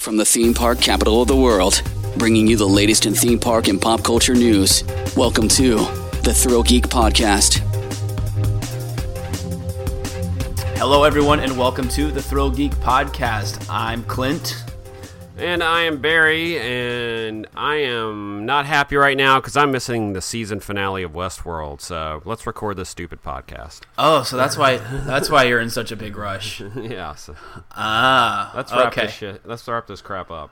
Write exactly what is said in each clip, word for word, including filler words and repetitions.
from the theme park capital of the world, bringing you the latest in theme park and pop culture news. Welcome to the Thrill Geek Podcast. Hello, everyone, and welcome to the Thrill Geek Podcast. I'm Clint. And I am Barry, and I am not happy right now because I'm missing the season finale of Westworld, so let's record this stupid podcast. Oh, so that's why that's why you're in such a big rush. yeah. So ah, let's wrap okay. this shit. Let's wrap this crap up.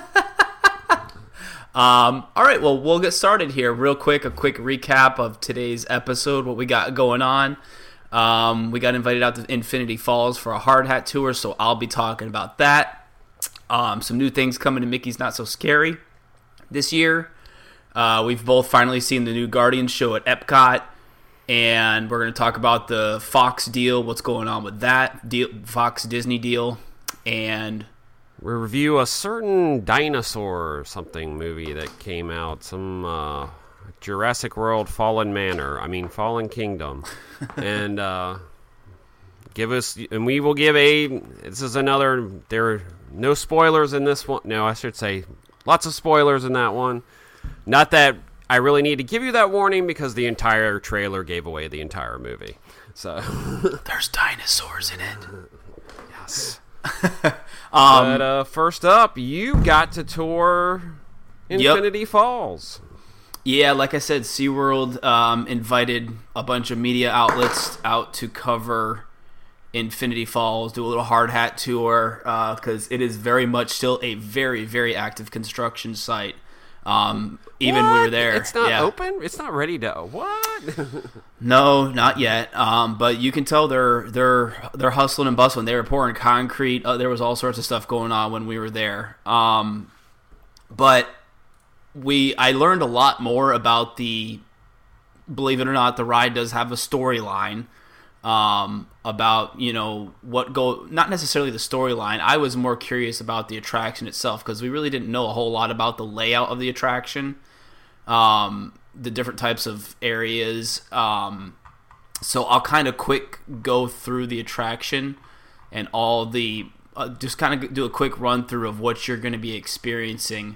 um, all right, well, we'll get started here real quick. A quick recap of today's episode, what we got going on. Um, we got invited out to Infinity Falls for a hard hat tour, so I'll be talking about that. Um, some new things coming to Mickey's Not So Scary this year. Uh, we've both finally seen the new Guardians show at Epcot, and we're going to talk about the Fox deal, what's going on with that deal, Fox Disney deal, and we review a certain dinosaur or something movie that came out, some uh, Jurassic World Fallen Manor, I mean Fallen Kingdom, and uh, give us, and we will give a. This is another there. No spoilers in this one. No, I should say lots of spoilers in that one. Not that I really need to give you that warning because the entire trailer gave away the entire movie. So there's dinosaurs in it. Yes. um, but uh, first up, you got to tour Infinity yep. Falls. Yeah, like I said, SeaWorld um, invited a bunch of media outlets out to cover Infinity Falls, do a little hard hat tour, because uh, it is very much still a very, very active construction site. Um, even what? we were there. It's not yeah. open? It's not ready to... What? No, not yet. Um, but you can tell they're they're they're hustling and bustling. They were pouring concrete. Uh, there was all sorts of stuff going on when we were there. Um, but we I learned a lot more about the... Believe it or not, the ride does have a storyline. Um, about, you know, what go, not necessarily the storyline. I was more curious about the attraction itself because we really didn't know a whole lot about the layout of the attraction, um, the different types of areas. Um, so I'll kind of quick go through the attraction and all the, uh, just kind of do a quick run through of what you're going to be experiencing,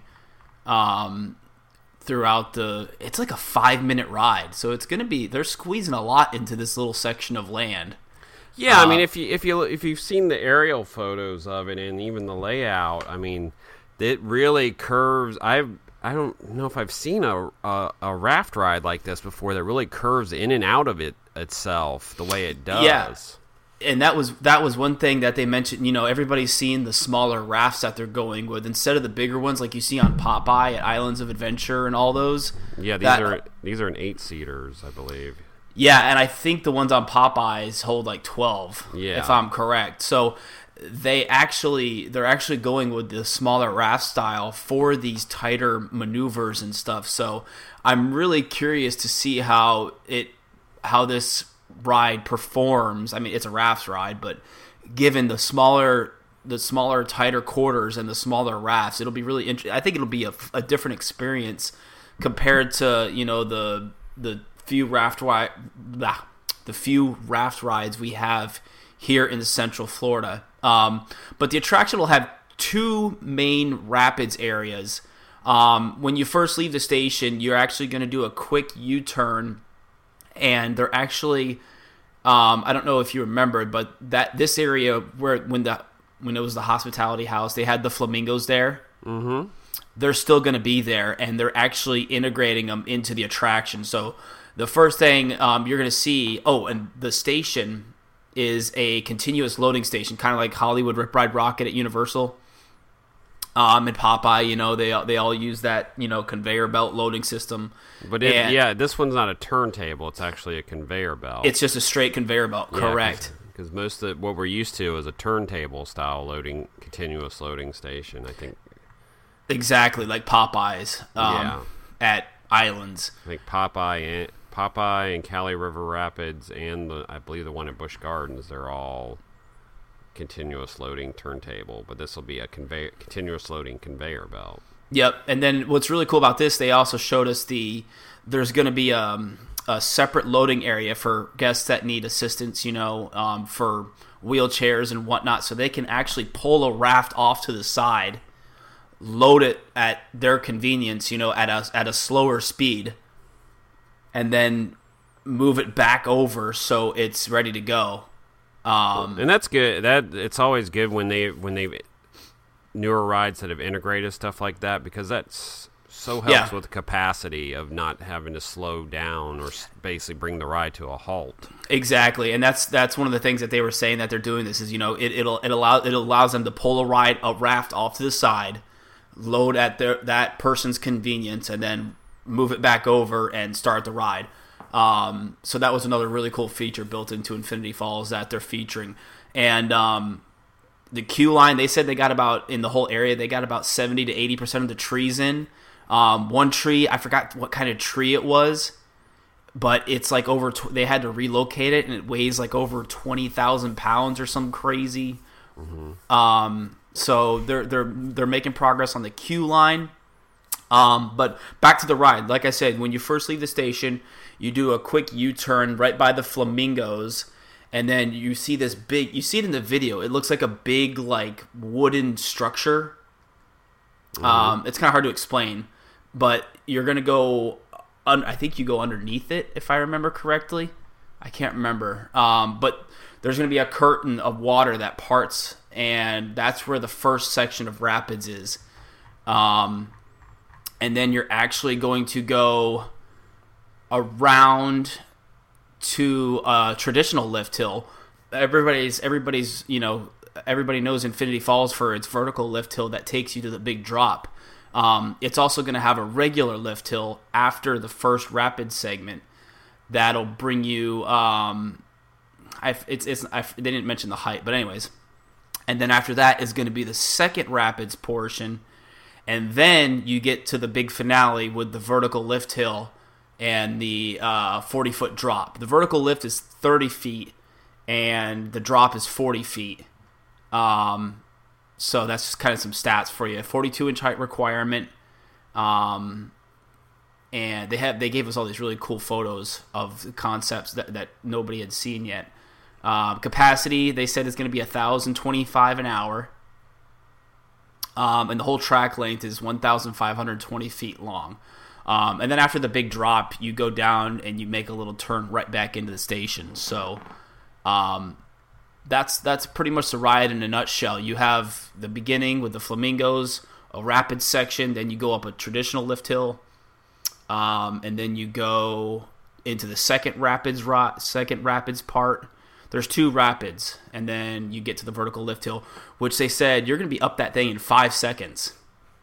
um, throughout the, it's like a five minute ride, so it's gonna be, they're squeezing a lot into this little section of land. Yeah, uh, I mean, if you if you if you've seen the aerial photos of it and even the layout, I mean, it really curves. I I don't know if I've seen a, a a raft ride like this before that really curves in and out of it itself the way it does. Yeah. And that was that was one thing that they mentioned. You know, everybody's seen the smaller rafts that they're going with instead of the bigger ones like you see on Popeye at Islands of Adventure and all those. Yeah, these that, are these are an eight seaters, I believe. Yeah, and I think the ones on Popeyes hold like twelve, yeah. if I'm correct. So they actually they're actually going with the smaller raft style for these tighter maneuvers and stuff. So I'm really curious to see how it how this ride performs. I mean, it's a raft ride, but given the smaller the smaller tighter quarters and the smaller rafts, it'll be really interesting. I think it'll be a, a different experience compared to, you know, the the few raft ri- blah, the few raft rides we have here in Central Florida. Um, but the attraction will have two main rapids areas. Um, when you first leave the station, you're actually going to do a quick U-turn. And they're actually, um, I don't know if you remember, but that this area where when the when it was the hospitality house, they had the flamingos there. Mm-hmm. They're still going to be there, and they're actually integrating them into the attraction. So the first thing um, you're going to see, oh, and the station is a continuous loading station, kind of like Hollywood Rip Ride Rocket at Universal. Um, and Popeye, you know, they they all use that, you know, conveyor belt loading system. But it, and yeah, this one's not a turntable; it's actually a conveyor belt. It's just a straight conveyor belt, yeah, correct? Because most of what we're used to is a turntable style loading, continuous loading station. I think exactly like Popeyes. Um, yeah. At Islands. I think Popeye and Popeye and Cali River Rapids, and the, I believe the one at Busch Gardens, they're all continuous loading turntable, but this will be a conveyor, continuous loading conveyor belt. Yep, and then what's really cool about this, they also showed us the there's going to be um, a separate loading area for guests that need assistance, you know, um, for wheelchairs and whatnot, so they can actually pull a raft off to the side load it at their convenience, you know, at a at a slower speed, and then move it back over so it's ready to go. Um, and that's good. That it's always good when they when they newer rides that have integrated stuff like that, because that's so helps yeah. with the capacity of not having to slow down or basically bring the ride to a halt. Exactly, and that's that's one of the things that they were saying that they're doing this is, you know, it it'll it allow it allows them to pull a ride a raft off to the side, load at their that person's convenience, and then move it back over and start the ride. Um, so that was another really cool feature built into Infinity Falls that they're featuring. And um, the queue line, they said they got about, in the whole area, they got about seventy to eighty percent of the trees in. Um, one tree, I forgot what kind of tree it was, but it's like over, tw- they had to relocate it, and it weighs like over twenty thousand pounds or some crazy. Mm-hmm. Um, so they're, they're, they're making progress on the queue line. Um, but back to the ride. Like I said, when you first leave the station, you do a quick U-turn right by the flamingos, and then you see this big, you see it in the video, it looks like a big, like, wooden structure. Mm-hmm. Um, it's kind of hard to explain, but you're going to go, un- I think you go underneath it, if I remember correctly. I can't remember. Um, but there's going to be a curtain of water that parts, and that's where the first section of rapids is. Um, and then you're actually going to go around to a traditional lift hill. Everybody's, everybody's, you know, everybody knows Infinity Falls for its vertical lift hill that takes you to the big drop. Um, it's also going to have a regular lift hill after the first rapid segment that'll bring you. Um, I it's it's I, they didn't mention the height, but anyways, and then after that is going to be the second rapids portion, and then you get to the big finale with the vertical lift hill and the uh, forty foot drop. The vertical lift is thirty feet, and the drop is forty feet. Um, so that's just kind of some stats for you. forty-two inch height requirement. Um, and they have they gave us all these really cool photos of the concepts that, that nobody had seen yet. Um, capacity, they said, is going to be one thousand twenty-five an hour. Um, and the whole track length is one thousand five hundred twenty feet long. Um, and then after the big drop, you go down and you make a little turn right back into the station. So um, that's that's pretty much the ride in a nutshell. You have the beginning with the flamingos, a rapid section, then you go up a traditional lift hill, um, and then you go into the second rapids ro- second rapids part. There's two rapids, and then you get to the vertical lift hill, which they said you're going to be up that thing in five seconds.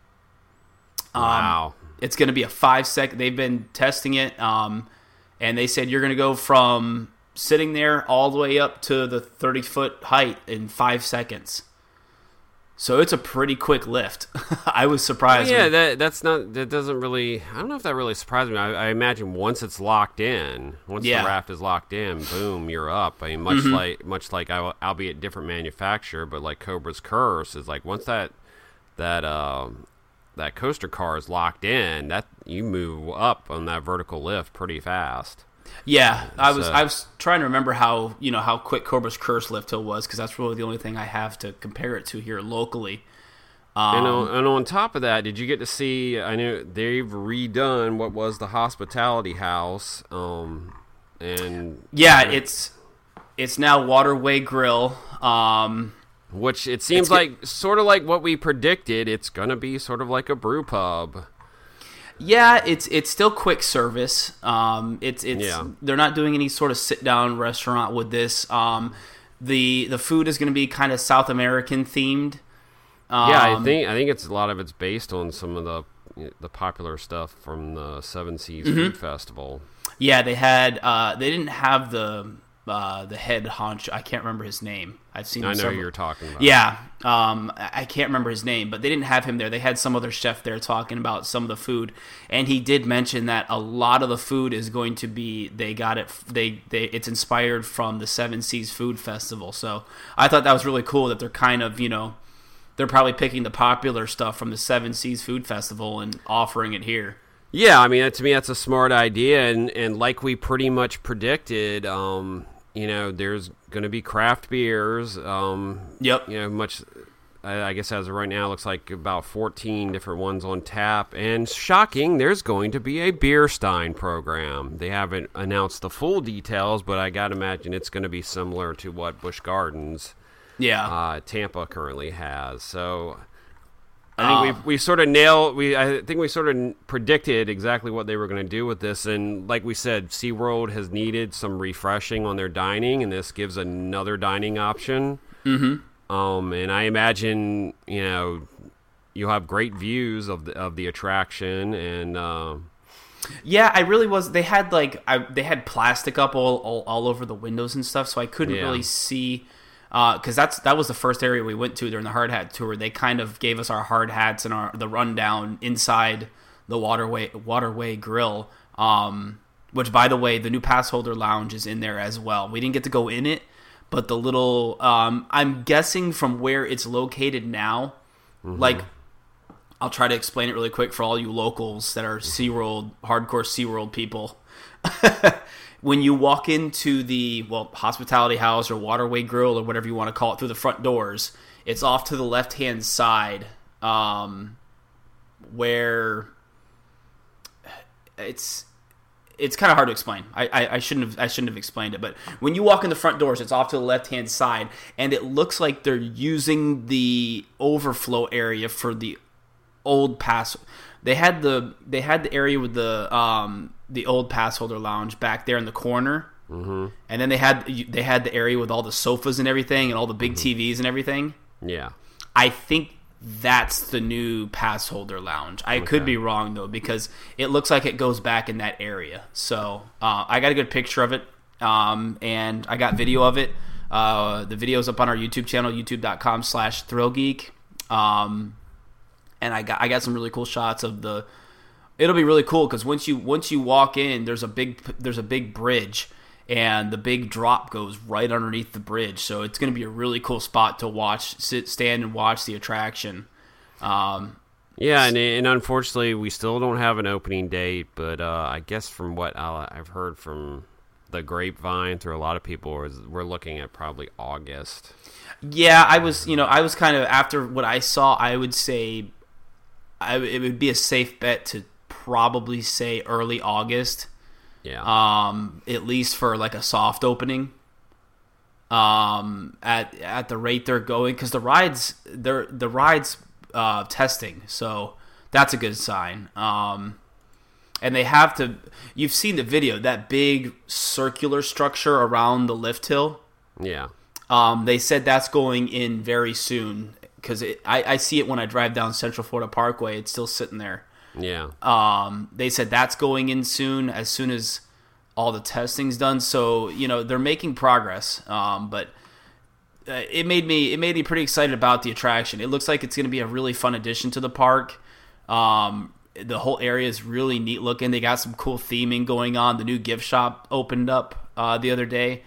Um, Wow. It's going to be a five second. They've been testing it, um, and they said you're going to go from sitting there all the way up to the thirty foot height in five seconds. So it's a pretty quick lift. I was surprised. Yeah, when, that that's not that doesn't really. I don't know if that really surprised me. I, I imagine once it's locked in, once Yeah. the raft is locked in, boom, you're up. I mean, much Mm-hmm. like much like I, albeit different manufacturer, but like Cobra's Curse is like once that that um, that coaster car is locked in, that you move up on that vertical lift pretty fast. Yeah, I was So- I was trying to remember how you know how quick Cobra's Curse lift hill was, because that's really the only thing I have to compare it to here locally. Um, And on, and on top of that, did you get to see? I know they've redone what was the hospitality house, um, and yeah, it's it's now Waterway Grill. Um, which it seems It's like sort of like what we predicted. It's gonna be sort of like a brew pub. Yeah, it's it's still quick service. Um, it's it's Yeah. they're not doing any sort of sit down restaurant with this. Um, the the food is going to be kind of South American themed. Um, Yeah, I think I think it's a lot of it's based on some of the the popular stuff from the Seven Seas Mm-hmm. Food Festival. Yeah, they had uh, they didn't have the uh, the head honcho. I can't remember his name. I've seen. Him I know several- who you're talking about. Yeah, um, I I can't remember his name, but they didn't have him there. They had some other chef there talking about some of the food, and he did mention that a lot of the food is going to be they got it they they it's inspired from the Seven Seas Food Festival. So I thought that was really cool that they're kind of you know they're probably picking the popular stuff from the Seven Seas Food Festival and offering it here. Yeah, I mean, that, to me, that's a smart idea, and, and like we pretty much predicted, um, you know, there's going to be craft beers. Um, Yep. You know, much I I guess as of right now, it looks like about fourteen different ones on tap. And shocking, there's going to be a beer stein program. They haven't announced the full details, but I got to imagine it's going to be similar to what Busch Gardens, yeah, uh, Tampa currently has. So I think we we sort of nailed. We I think we sort of predicted exactly what they were going to do with this, and like we said, SeaWorld has needed some refreshing on their dining, and this gives another dining option. Mm-hmm. Um, and I imagine, you know, you'll have great views of the of the attraction, and uh, yeah, I really was. They had like I, they had plastic up all, all all over the windows and stuff, so I couldn't Yeah. really see. Because uh, that's that was the first area we went to during the hard hat tour. They kind of gave us our hard hats and our the rundown inside the waterway waterway grill. Um, which, by the way, the new pass holder lounge is in there as well. We didn't get to go in it. But the little, um, I'm guessing from where it's located now, mm-hmm. like, I'll try to explain it really quick for all you locals that are SeaWorld, hardcore SeaWorld people. When you walk into the, well, hospitality house or waterway grill or whatever you want to call it through the front doors, it's off to the left-hand side um, where it's... It's kind of hard to explain. I, I, I shouldn't have I shouldn't have explained it. But when you walk in the front doors, it's off to the left hand side, and it looks like they're using the overflow area for the old pass. They had the they had the area with the um the old pass holder lounge back there in the corner, mm-hmm. and then they had they had the area with all the sofas and everything, and all the big mm-hmm. T Vs and everything. Yeah, I think that's the new pass holder lounge. I okay. could be wrong though, because it looks like it goes back in that area. So uh, I got a good picture of it, um, and I got video of it. Uh, the video's up on our YouTube channel, youtube dot com slash thrill geek. Um, and I got I got some really cool shots of the. It'll be really cool because once you once you walk in, there's a big there's a big bridge. And the big drop goes right underneath the bridge, so it's going to be a really cool spot to watch, sit, stand, and watch the attraction. Um, yeah, and, and unfortunately, we still don't have an opening date, but uh, I guess from what I've heard from the grapevine through a lot of people, is we're looking at probably August. Yeah, I was, you know, I was kind of after what I saw. I would say, I, it would be a safe bet to probably say early August. Yeah. Um, at least for like a soft opening. Um, at at the rate they're going, because the rides they're the rides uh testing, so that's a good sign. Um, and they have to. You've seen the video, that big circular structure around the lift hill. Yeah. Um, they said that's going in very soon because I I see it when I drive down Central Florida Parkway. It's still sitting there. Yeah. Um, they said that's going in soon, as soon as all the testing's done. So, you know, they're making progress. Um, but uh, it made me it made me pretty excited about the attraction. It looks like it's going to be a really fun addition to the park. Um, the whole area is really neat looking. They got some cool theming going on. The new gift shop opened up uh, the other day.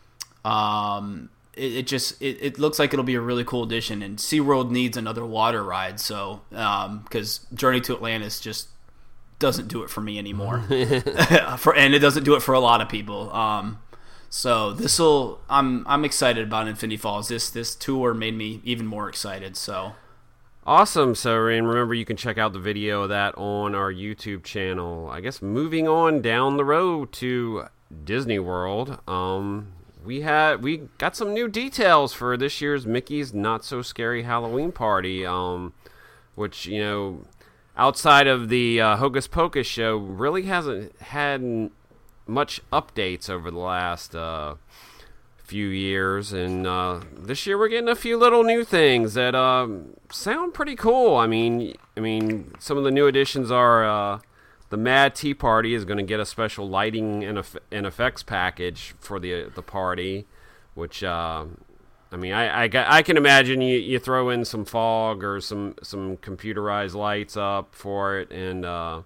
Um, it, it just it, it looks like it'll be a really cool addition, and SeaWorld needs another water ride, so because um, Journey to Atlantis just doesn't do it for me anymore. for and it doesn't do it for a lot of people. Um, so this will I'm I'm excited about Infinity Falls. This this tour made me even more excited. So awesome. So and remember, you can check out the video of that on our YouTube channel. I guess moving on down the road to Disney World. Um, We had we got some new details for this year's Mickey's Not So Scary Halloween Party, um, which, you know, outside of the uh, Hocus Pocus show, really hasn't had much updates over the last uh, few years. And uh, this year we're getting a few little new things that uh, sound pretty cool. I mean, I mean, some of the new additions are. Uh, The Mad Tea Party is going to get a special lighting and, eff- and effects package for the the party, which uh, I mean, I, I, I can imagine you, you throw in some fog or some, some computerized lights up for it, and uh,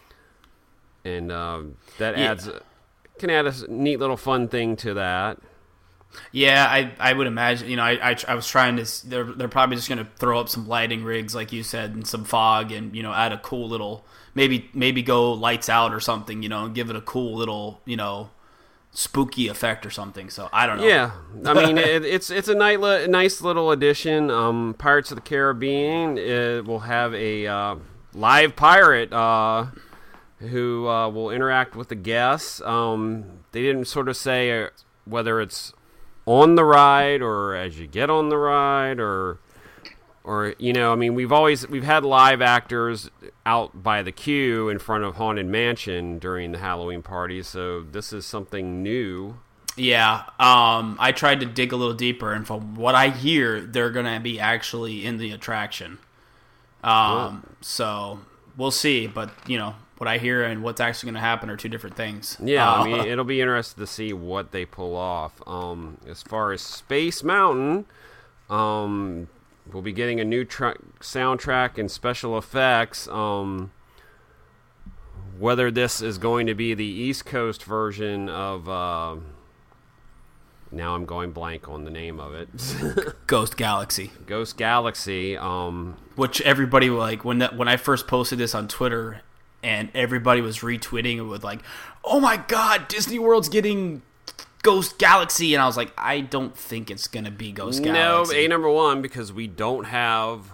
and uh, that yeah. adds can add a neat little fun thing to that. Yeah, I, I would imagine. You know, I, I, I was trying to. They're they're probably just going to throw up some lighting rigs, like you said, and some fog, and you know, add a cool little maybe maybe go lights out or something. You know, and give it a cool little you know spooky effect or something. So I don't know. Yeah, I mean it, it's it's a nice, li- nice little addition. Um, Pirates of the Caribbean it will have a uh, live pirate uh, who uh, will interact with the guests. Um, they didn't sort of say uh, whether it's on the ride or as you get on the ride or. Or, you know, I mean, we've always, we've had live actors out by the queue in front of Haunted Mansion during the Halloween party, so this is something new. Yeah, um, I tried to dig a little deeper, and from what I hear, they're going to be actually in the attraction. Um, cool. So, we'll see, but, you know, what I hear and what's actually going to happen are two different things. Yeah, uh, I mean, it'll be interesting to see what they pull off. Um, as far as Space Mountain, um... we'll be getting a new tra- soundtrack and special effects. Um, whether this is going to be the East Coast version of... Uh, now I'm going blank on the name of it. Ghost Galaxy. Ghost Galaxy. Um, Which everybody, like, when that, when I first posted this on Twitter, and everybody was retweeting it with, like, oh my god, Disney World's getting... Ghost Galaxy, and I was like, I don't think it's gonna be Ghost Galaxy. No, A number one, because we don't have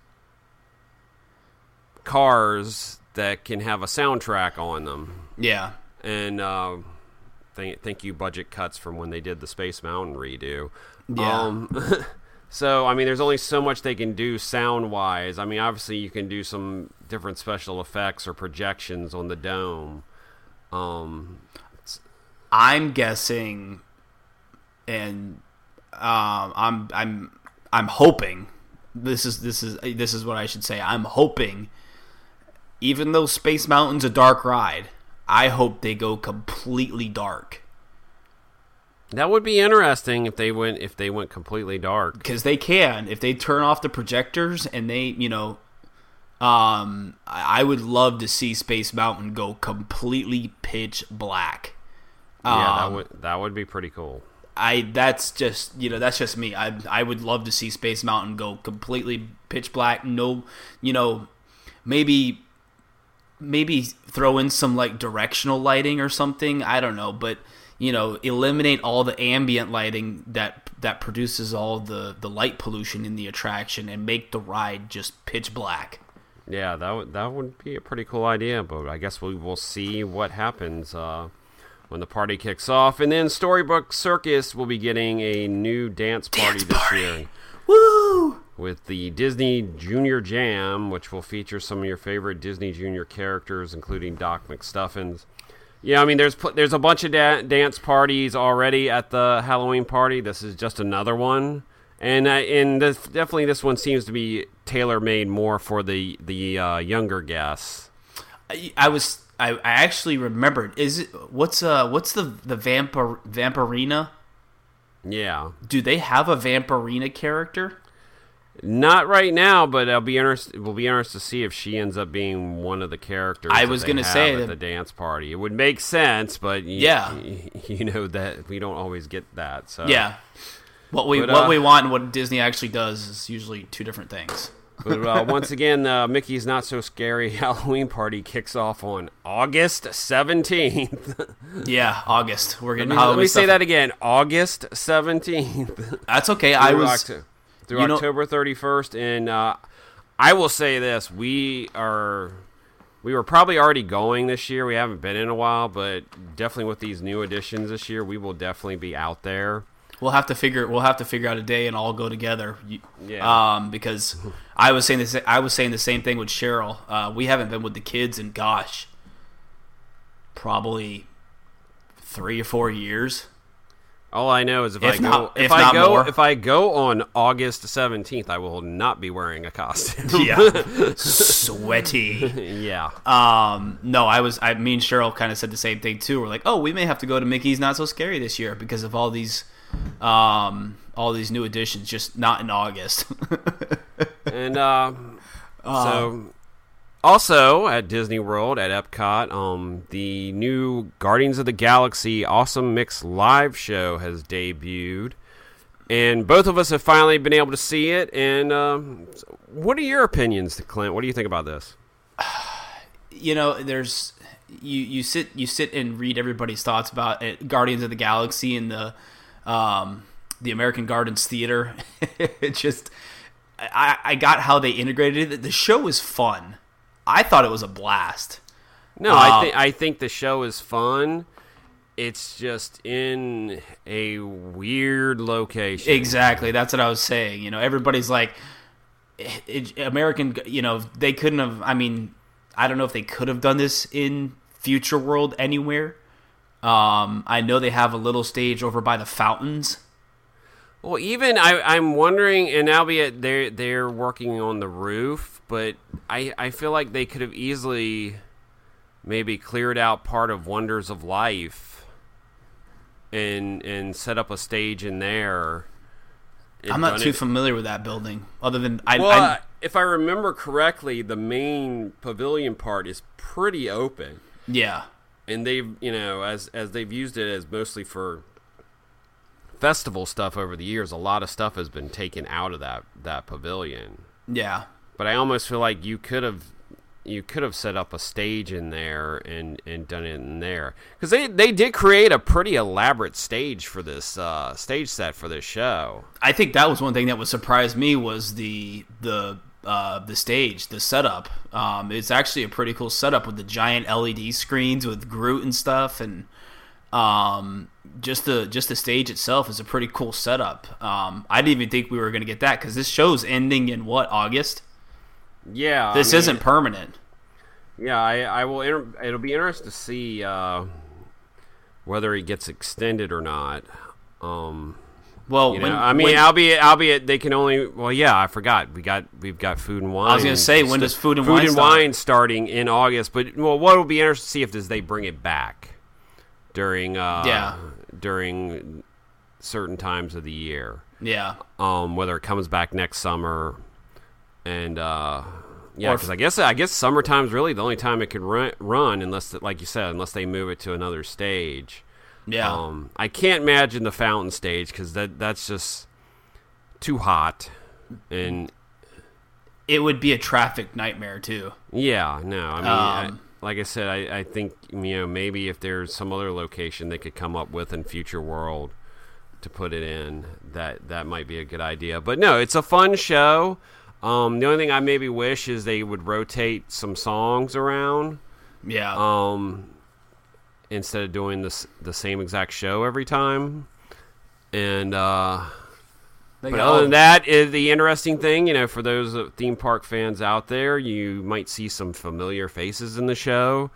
cars that can have a soundtrack on them. Yeah, and uh, thank thank you budget cuts from when they did the Space Mountain redo. Yeah. Um, so I mean, there's only so much they can do sound wise. I mean, obviously you can do some different special effects or projections on the dome. Um. I'm guessing, and um, I'm I'm I'm hoping. This is this is this is what I should say. I'm hoping, even though Space Mountain's a dark ride, I hope they go completely dark. That would be interesting if they went if they went completely dark. Because they can, if they turn off the projectors and they, you know, um, I would love to see Space Mountain go completely pitch black. Yeah, that um, would that would be pretty cool. I that's just you know that's just me. I I would love to see Space Mountain go completely pitch black. No, you know, maybe maybe throw in some like directional lighting or something. I don't know, but you know, eliminate all the ambient lighting that that produces all the the light pollution in the attraction and make the ride just pitch black. Yeah, that would that would be a pretty cool idea. But I guess we will see what happens. Uh, when the party kicks off. And then Storybook Circus will be getting a new dance party dance this party. year. Woo! With the Disney Junior Jam, which will feature some of your favorite Disney Junior characters, including Doc McStuffins. Yeah, I mean, there's there's a bunch of da- dance parties already at the Halloween party. This is just another one. And uh, and this, definitely this one seems to be tailor-made more for the, the uh, younger guests. I, I was... I, I actually remembered. Is it what's uh what's the the Vampir, Vampirina? Yeah. Do they have a Vampirina character? Not right now, but I'll be interested. We'll be interested to see if she ends up being one of the characters. I was going to say at that, the dance party. It would make sense, but you, yeah, you know that we don't always get that. So yeah, what we but, what uh, we want and what Disney actually does is usually two different things. But uh, once again, uh, Mickey's Not So Scary Halloween Party kicks off on August seventeenth. Yeah, August. We're getting let me, Halloween let me stuff. say that again. August seventeenth. That's okay. I was Octo- through October thirty-first, and uh, I will say this: we are we were probably already going this year. We haven't been in a while, but definitely with these new additions this year, we will definitely be out there. We'll have to figure. We'll have to figure out a day and all go together. Yeah. Um, because I was saying this. I was saying the same thing with Cheryl. Uh, we haven't been with the kids in gosh, probably three or four years. All I know is if, If I go, not- if, if I not go, more. if I go on August seventeenth, I will not be wearing a costume. Yeah, sweaty. Yeah. Um, no, I was. I me and Cheryl kind of said the same thing too. We're like, oh, we may have to go to Mickey's Not So Scary this year because of all these, um, all these new additions. Just not in August. And uh, so, also at Disney World at Epcot, um, the new Guardians of the Galaxy Awesome Mix live show has debuted, and both of us have finally been able to see it. And um, what are your opinions, Clint? What do you think about this? You know, there's you you sit you sit and read everybody's thoughts about it, Guardians of the Galaxy and the um, the American Gardens Theater. It just I I got how they integrated it. The show was fun. I thought it was a blast. No, um, I think I think the show is fun. It's just in a weird location. Exactly. That's what I was saying. You know, everybody's like, it, it, American, you know, they couldn't have, I mean, I don't know if they could have done this in Future World anywhere. Um, I know they have a little stage over by the fountains. Well, even I, I'm wondering, and albeit they're, they're working on the roof, but I, I feel like they could have easily maybe cleared out part of Wonders of Life and and set up a stage in there. I'm not too it. familiar with that building, other than I. Well, I, if I remember correctly, the main pavilion part is pretty open. Yeah, and they've you know as as they've used it as mostly for festival stuff over the years. A lot of stuff has been taken out of that that pavilion. Yeah, but I almost feel like you could have. You could have set up a stage in there and, and done it in there. Because they, they did create a pretty elaborate stage for this uh, stage set for this show. I think that was one thing that would surprise me was the the uh, the stage, the setup. Um, it's actually a pretty cool setup with the giant L E D screens with Groot and stuff, and um, just the just the stage itself is a pretty cool setup. Um, I didn't even think we were going to get that because this show's ending in what, August? Yeah, this I mean, isn't permanent. Yeah, I, I will. Inter- it'll be interesting to see uh, whether he gets extended or not. Um, well, you when, know, I mean, when, albeit, albeit they can only. Well, yeah, I forgot. We got we've got Food and Wine. I was going to say, when does Food and Food Wine and start? Wine starting in August? But well, what will be interesting to see if does they bring it back during uh, yeah during certain times of the year. Yeah, um, whether it comes back next summer. And uh, yeah, because I guess I guess summertime's really the only time it could run, run, unless, like you said, unless they move it to another stage. Yeah, um, I can't imagine the fountain stage because that that's just too hot, and it would be a traffic nightmare too. Yeah, no, I mean, um, I, like I said, I, I think you know maybe if there's some other location they could come up with in Future World to put it in, that that might be a good idea. But no, it's a fun show. Um, the only thing I maybe wish is they would rotate some songs around. Yeah. Um, instead of doing this the same exact show every time. And uh, but other than that, is the interesting thing, you know, for those theme park fans out there, you might see some familiar faces in the show.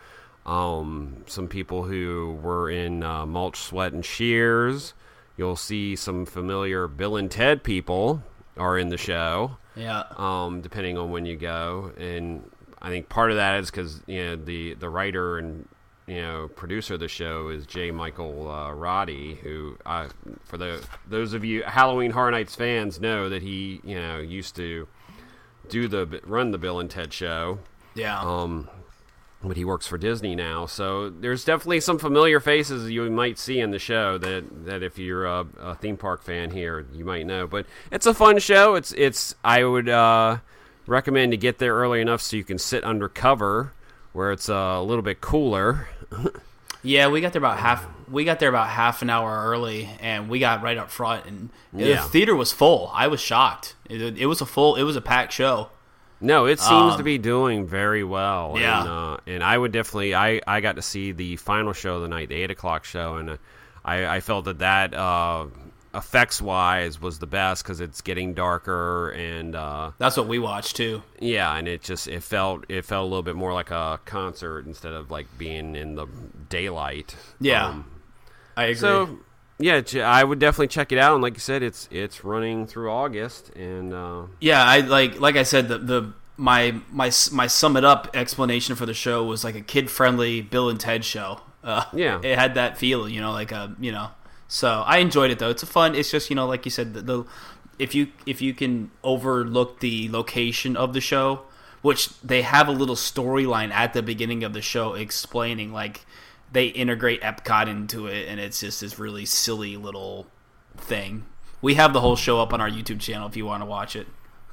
Um, some people who were in uh, Mulch, Sweat, and Shears. You'll see some familiar Bill and Ted people are in the show. Yeah. Um, depending on when you go, and I think part of that is because you know the, the writer and you know producer of the show is J. Michael uh, Roddy, who uh, for the those of you Halloween Horror Nights fans know that he you know used to do the run the Bill and Ted show. Yeah. Um, but he works for Disney now, so there's definitely some familiar faces you might see in the show that, that if you're a, a theme park fan here, you might know. But it's a fun show. It's it's I would uh, recommend to get there early enough so you can sit under cover where it's uh, a little bit cooler. Yeah, we got there about half. We got there about half an hour early, and we got right up front, and yeah. the theater was full. I was shocked. It, it was a full. It was a packed show. No, it seems um, to be doing very well. Yeah. And, uh, and I would definitely, I, I got to see the final show of the night, the eight o'clock show, and uh, I, I felt that that, uh, effects-wise, was the best because it's getting darker, and... Uh, That's what we watched, too. Yeah, and it just, it felt, it felt a little bit more like a concert instead of, like, being in the daylight. Yeah, um, I agree. So, yeah, I would definitely check it out, and like you said, it's it's running through August, and uh, yeah, I like like I said, the the my my my sum it up explanation for the show was like a kid friendly Bill and Ted show. Uh, yeah, it had that feel, you know, like a you know. So I enjoyed it though. It's a fun. It's just you know, like you said, the, the if you if you can overlook the location of the show, which they have a little storyline at the beginning of the show explaining like. They integrate Epcot into it, and it's just this really silly little thing. We have the whole show up on our YouTube channel if you want to watch it.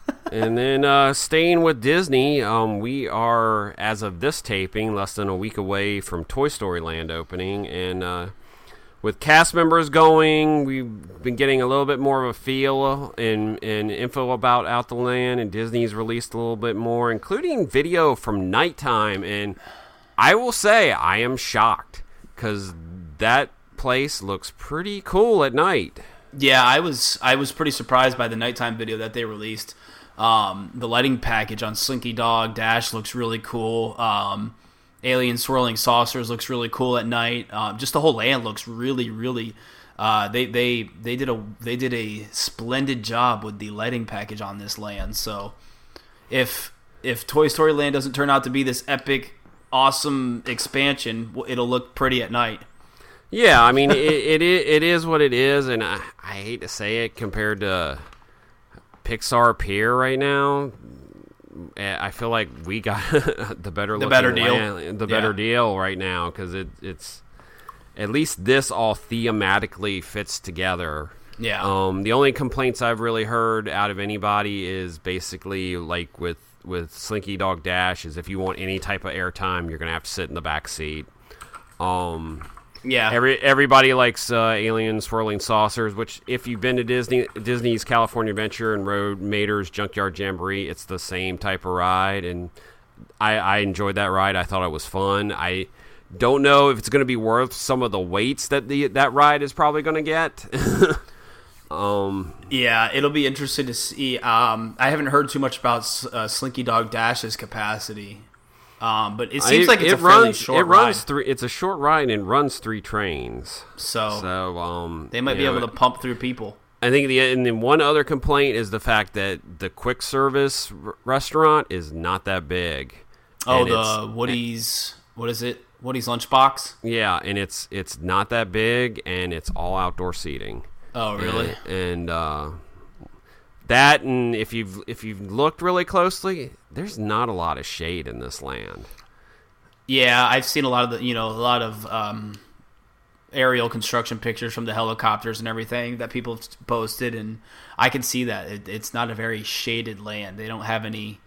And then uh, staying with Disney, um, we are, as of this taping, less than a week away from Toy Story Land opening. And uh, with cast members going, we've been getting a little bit more of a feel and, and info about Out the Land. And Disney's released a little bit more, including video from nighttime. And I will say, I am shocked because that place looks pretty cool at night. Yeah, I was I was pretty surprised by the nighttime video that they released. Um, the lighting package on Slinky Dog Dash looks really cool. Um, Alien Swirling Saucers looks really cool at night. Um, just the whole land looks really, really. Uh, they they they did a they did a splendid job with the lighting package on this land. So if if Toy Story Land doesn't turn out to be this epic, awesome expansion, it'll look pretty at night. Yeah, I mean it it, it is what it is, and I, I hate to say it compared to Pixar Pier right now. I feel like we got the better the better deal, land, the better yeah. deal right now because it, it's at least this all thematically fits together. Yeah. Um. The only complaints I've really heard out of anybody is basically like with with Slinky Dog Dash is if you want any type of airtime, you're gonna have to sit in the back seat. Um. Yeah. Every everybody likes uh, Alien Swirling Saucers, which if you've been to Disney Disney's California Adventure and rode Mater's Junkyard Jamboree, it's the same type of ride, and I, I enjoyed that ride. I thought it was fun. I don't know if it's going to be worth some of the weights that the that ride is probably going to get. um. Yeah, it'll be interesting to see. Um, I haven't heard too much about uh, Slinky Dog Dash's capacity. Um, but it seems I, like it's it a fairly runs, short it runs ride. Three, it's a short ride and runs three trains. So, so um, they might be know, able to pump through people. I think the and then one other complaint is the fact that the quick service r- restaurant is not that big. Oh, the Woody's, what is it? Woody's Lunchbox? Yeah, and it's it's not that big, and it's all outdoor seating. Oh, really? And, and uh, that, and if you've if you've looked really closely, there's not a lot of shade in this land. Yeah, I've seen a lot of the you know a lot of um, aerial construction pictures from the helicopters and everything that people have posted, and I can see that it, it's not a very shaded land. They don't have any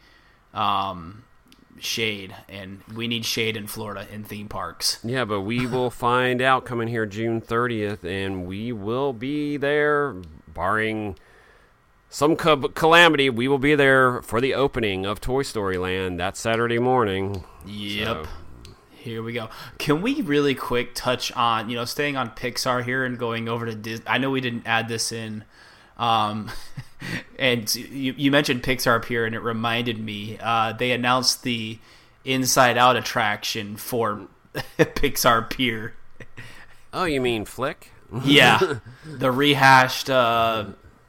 um, shade, and we need shade in Florida in theme parks. Yeah, but we will find out coming here June thirtieth, and we will be there, barring some calamity. We will be there for the opening of Toy Story Land that Saturday morning. Yep. So. Here we go. Can we really quick touch on, you know, staying on Pixar here and going over to Disney? I know we didn't add this in. Um, and you, you mentioned Pixar Pier, and it reminded me. Uh, they announced the Inside Out attraction for Pixar Pier. Oh, you mean Flick? Yeah. The rehashed uh,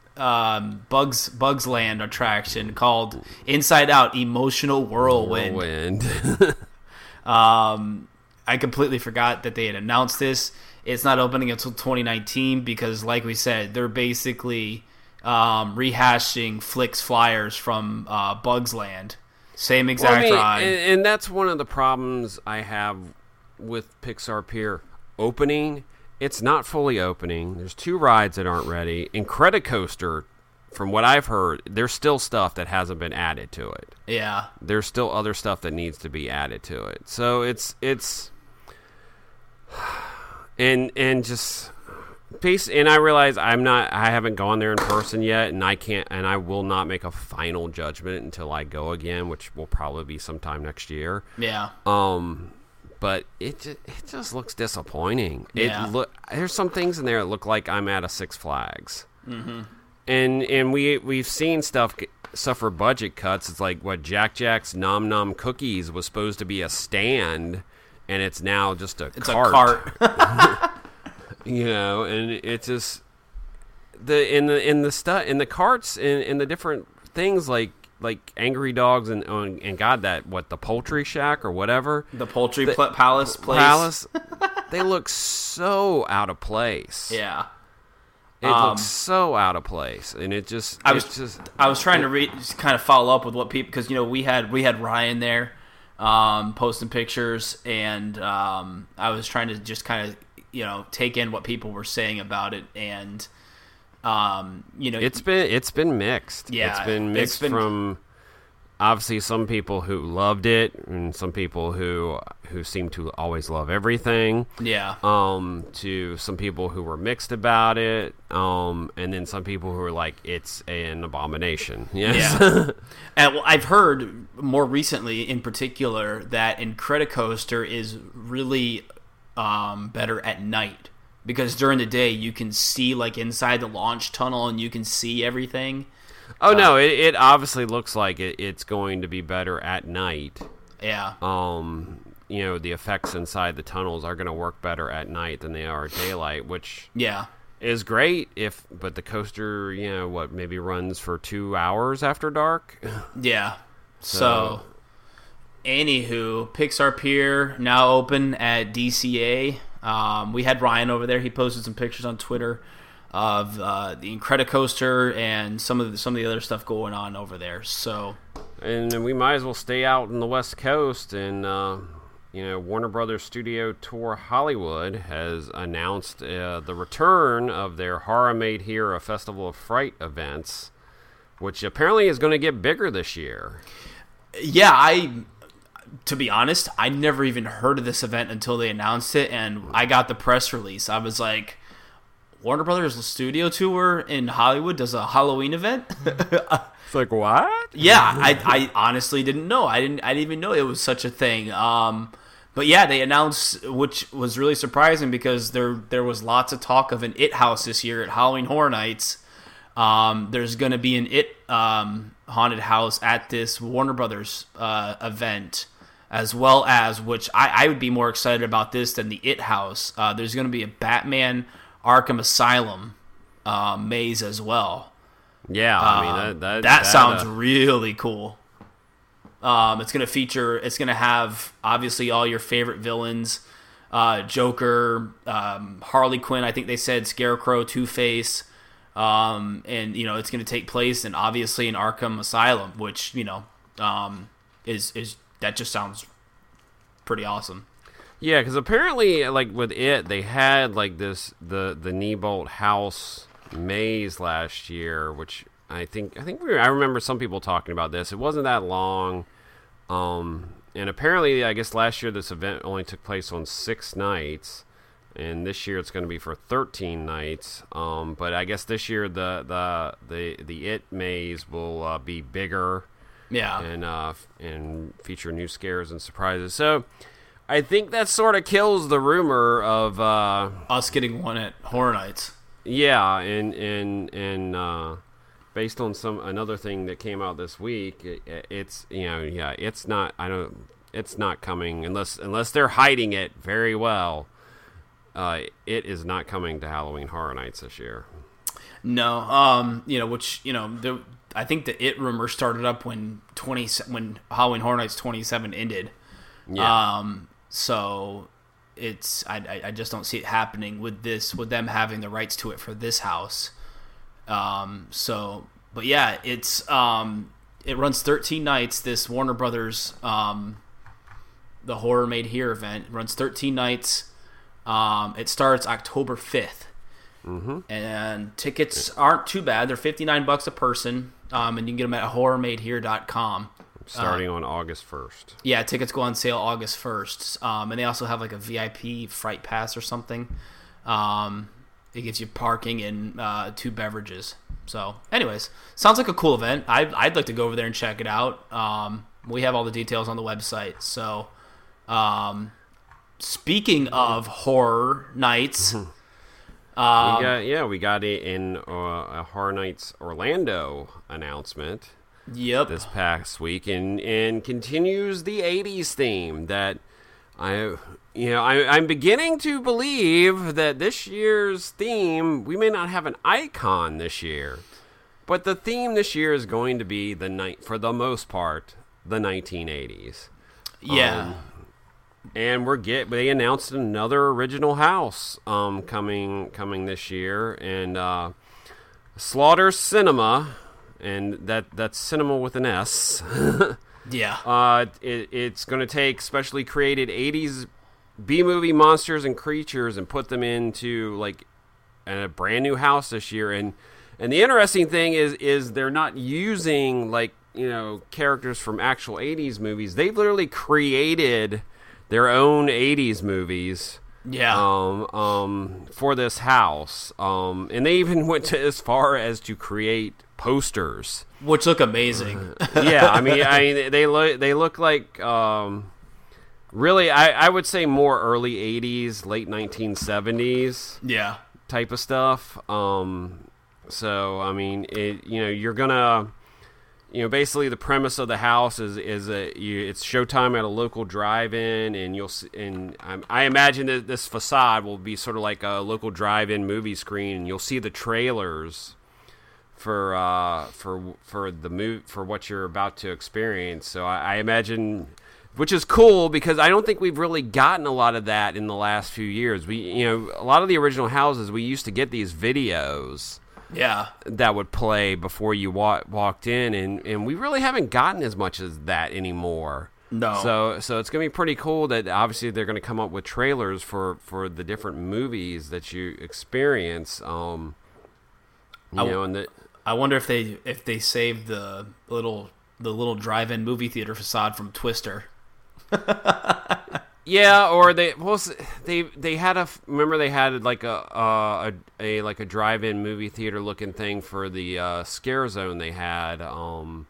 um, Bugs Bugs Land attraction called Inside Out Emotional Whirlwind. Whirlwind. Um, I completely forgot that they had announced this. It's not opening until twenty nineteen because, like we said, they're basically um, rehashing Flick's flyers from uh, Bugs Land. Same exact well, I mean, ride. And, and that's one of the problems I have with Pixar Pier opening. It's not fully opening. There's two rides that aren't ready. Incredicoaster, from what I've heard, there's still stuff that hasn't been added to it. Yeah. There's still other stuff that needs to be added to it. So it's it's and and just base and I realize I'm not I haven't gone there in person yet, and I can't and I will not make a final judgment until I go again, which will probably be sometime next year. Yeah. Um but it just, it just looks disappointing. Yeah. It look there's some things in there that look like I'm at a Six Flags. Mm-hmm. And and we we've seen stuff suffer budget cuts. It's like what Jack Jack's Nom Nom Cookies was supposed to be a stand, and it's now just a it's cart. a cart. You know, and it's just the in the in the stuff in the carts in, in the different things like like Angry Dogs and and God that what the Poultry Shack or whatever the Poultry the, pl- Palace place. Palace. They look so out of place. Yeah. It um, looks so out of place, and it just. I was just. I was trying to read, just kind of follow up with what people, because you know we had we had Ryan there, um, posting pictures, and um, I was trying to just kind of you know take in what people were saying about it, and Um, you know, it's been it's been mixed. Yeah, it's been mixed it's been, from obviously some people who loved it and some people who who seem to always love everything. Yeah. Um, to some people who were mixed about it. Um, and then some people who were like, it's an abomination. Yes. Yeah. And well, I've heard more recently, in particular, that Incredicoaster is really um, better at night. Because during the day, you can see, like, inside the launch tunnel, and you can see everything. Oh, uh, no, it, it obviously looks like it, it's going to be better at night. Yeah. Um, you know, the effects inside the tunnels are going to work better at night than they are at daylight, which yeah. is great, if but the coaster, you know, what, maybe runs for two hours after dark? Yeah. So, So anywho, Pixar Pier now open at D C A. Um, we had Ryan over there. He posted some pictures on Twitter of uh, the Incredicoaster and some of the, some of the other stuff going on over there. So, and we might as well stay out in the West Coast. And uh, you know, Warner Brothers Studio Tour Hollywood has announced uh, the return of their Horror Made Here, a Festival of Fright events, which apparently is going to get bigger this year. Yeah, I. To be honest, I never even heard of this event until they announced it, and I got the press release. I was like, Warner Brothers Studio Tour in Hollywood does a Halloween event? It's like, what? Yeah, I, I honestly didn't know. I didn't I didn't even know it was such a thing. Um, but yeah, they announced, which was really surprising because there there was lots of talk of an It house this year at Halloween Horror Nights. Um, there's going to be an It um, haunted house at this Warner Brothers uh, event, as well as, which I, I would be more excited about this than the It house. Uh, there's going to be a Batman Arkham Asylum uh, maze as well. Yeah, I mean Uh, that that, that sounds uh, really cool. Um, it's going to feature. It's going to have obviously all your favorite villains: uh, Joker, um, Harley Quinn. I think they said Scarecrow, Two-Face, um, and you know it's going to take place in obviously in Arkham Asylum, which you know um, is is that just sounds pretty awesome. Yeah, because apparently, like with It, they had like this the the Neibolt house maze last year, which I think I think we were, I remember some people talking about this. It wasn't that long, um, and apparently, I guess last year this event only took place on six nights, and this year it's going to be for thirteen nights. Um, but I guess this year the the the the It maze will uh, be bigger, Yeah, and uh, and feature new scares and surprises. So I think that sort of kills the rumor of uh, us getting one at Horror Nights. yeah, and and and uh, based on some another thing that came out this week, it, it's you know yeah, it's not I don't it's not coming unless unless they're hiding it very well. Uh, it is not coming to Halloween Horror Nights this year. No, um, you know, which you know, the, I think the It rumor started up when twenty when Halloween Horror Nights twenty-seven ended. Yeah. Um, so it's I, I I just don't see it happening with this with them having the rights to it for this house. Um, so, but yeah, it's um, it runs thirteen nights. This Warner Brothers um, the Horror Made Here event runs thirteen nights. Um, it starts October fifth. Mm-hmm. And tickets aren't too bad. They're fifty-nine bucks a person, um, and you can get them at horror made here dot com. Starting uh, on August first. Yeah, tickets go on sale August first. Um, and they also have like a V I P Fright Pass or something. Um, it gives you parking and uh, two beverages. So, anyways, sounds like a cool event. I, I'd like to go over there and check it out. Um, we have all the details on the website. So, um, speaking of horror nights... Um, we got, yeah, we got it in uh, a Horror Nights Orlando announcement Yep. this past week, and and continues the eighties theme that I, you know, I, I'm beginning to believe that this year's theme, we may not have an icon this year, but the theme this year is going to be the night for the most part the nineteen eighties. Yeah. Um, And we're get they announced another original house um, coming coming this year, and uh, Slaughter Cinema, and that that's cinema with an S. yeah. uh, it, it's going to take specially created eighties B movie monsters and creatures and put them into like and a brand new house this year. And and the interesting thing is is they're not using like you know characters from actual eighties movies. They've literally created their own eighties movies. Yeah. Um, um, for this house. Um, and they even went to as far as to create posters, which look amazing. yeah, I mean, I mean, they look they look like um, really. I, I would say more early eighties, late nineteen seventies. Yeah. Type of stuff. Um, so I mean, it. You know, you're gonna. You know, basically the premise of the house is is a you, it's showtime at a local drive-in, and you'll see, and I, I imagine that this facade will be sort of like a local drive-in movie screen, and you'll see the trailers for uh, for for the move for what you're about to experience. So I, I imagine, which is cool because I don't think we've really gotten a lot of that in the last few years. We you know a lot of the original houses we used to get these videos. Yeah, that would play before you wa- walked in, and, and we really haven't gotten as much as that anymore. No. So so it's going to be pretty cool that obviously they're going to come up with trailers for, for the different movies that you experience. Um, you I, know, and the, I wonder if they if they saved the little the little drive-in movie theater facade from Twister. Yeah, or they well, they they had a remember they had like a uh, a, a like a drive-in movie theater looking thing for the uh, Scare Zone they had um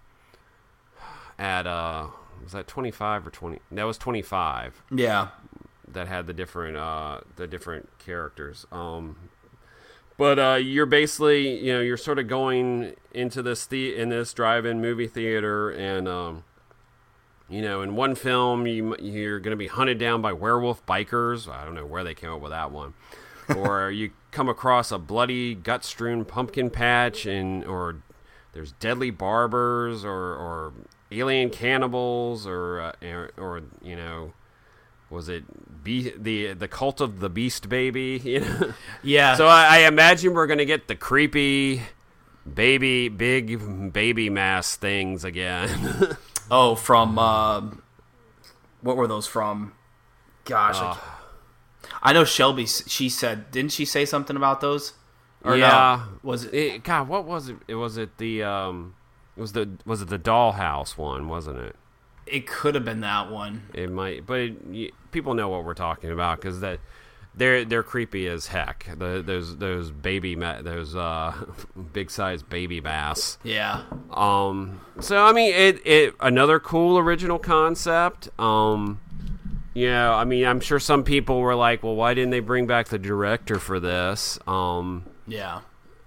at uh was that twenty-five or twenty? That was twenty-five. Yeah, that had the different uh the different characters. Um, but uh, you're basically you know you're sort of going into this the in this drive-in movie theater and um. You know, in one film, you, you're going to be hunted down by werewolf bikers. I don't know where they came up with that one. Or you come across a bloody, gut-strewn pumpkin patch, and or there's deadly barbers, or, or alien cannibals, or, uh, or or you know, was it be- the the cult of the Beast Baby? You know? Yeah. So I, I imagine we're going to get the creepy baby, big baby mass things again. Oh, from uh, what were those from? Gosh, uh, I, I know Shelby. She said, didn't she say something about those? Or yeah, no? Was it, it? God, what was it? It was it the um, it was the was it the Dollhouse one, wasn't it? It could have been that one. It might, but it, you, people know what we're talking about because that they're they're creepy as heck. The, those those baby ma- those uh, big size baby bass. Yeah. Um. So I mean, it it another cool original concept. Um. You know, I mean, I'm sure some people were like, "Well, why didn't they bring back the director for this?" Um. Yeah.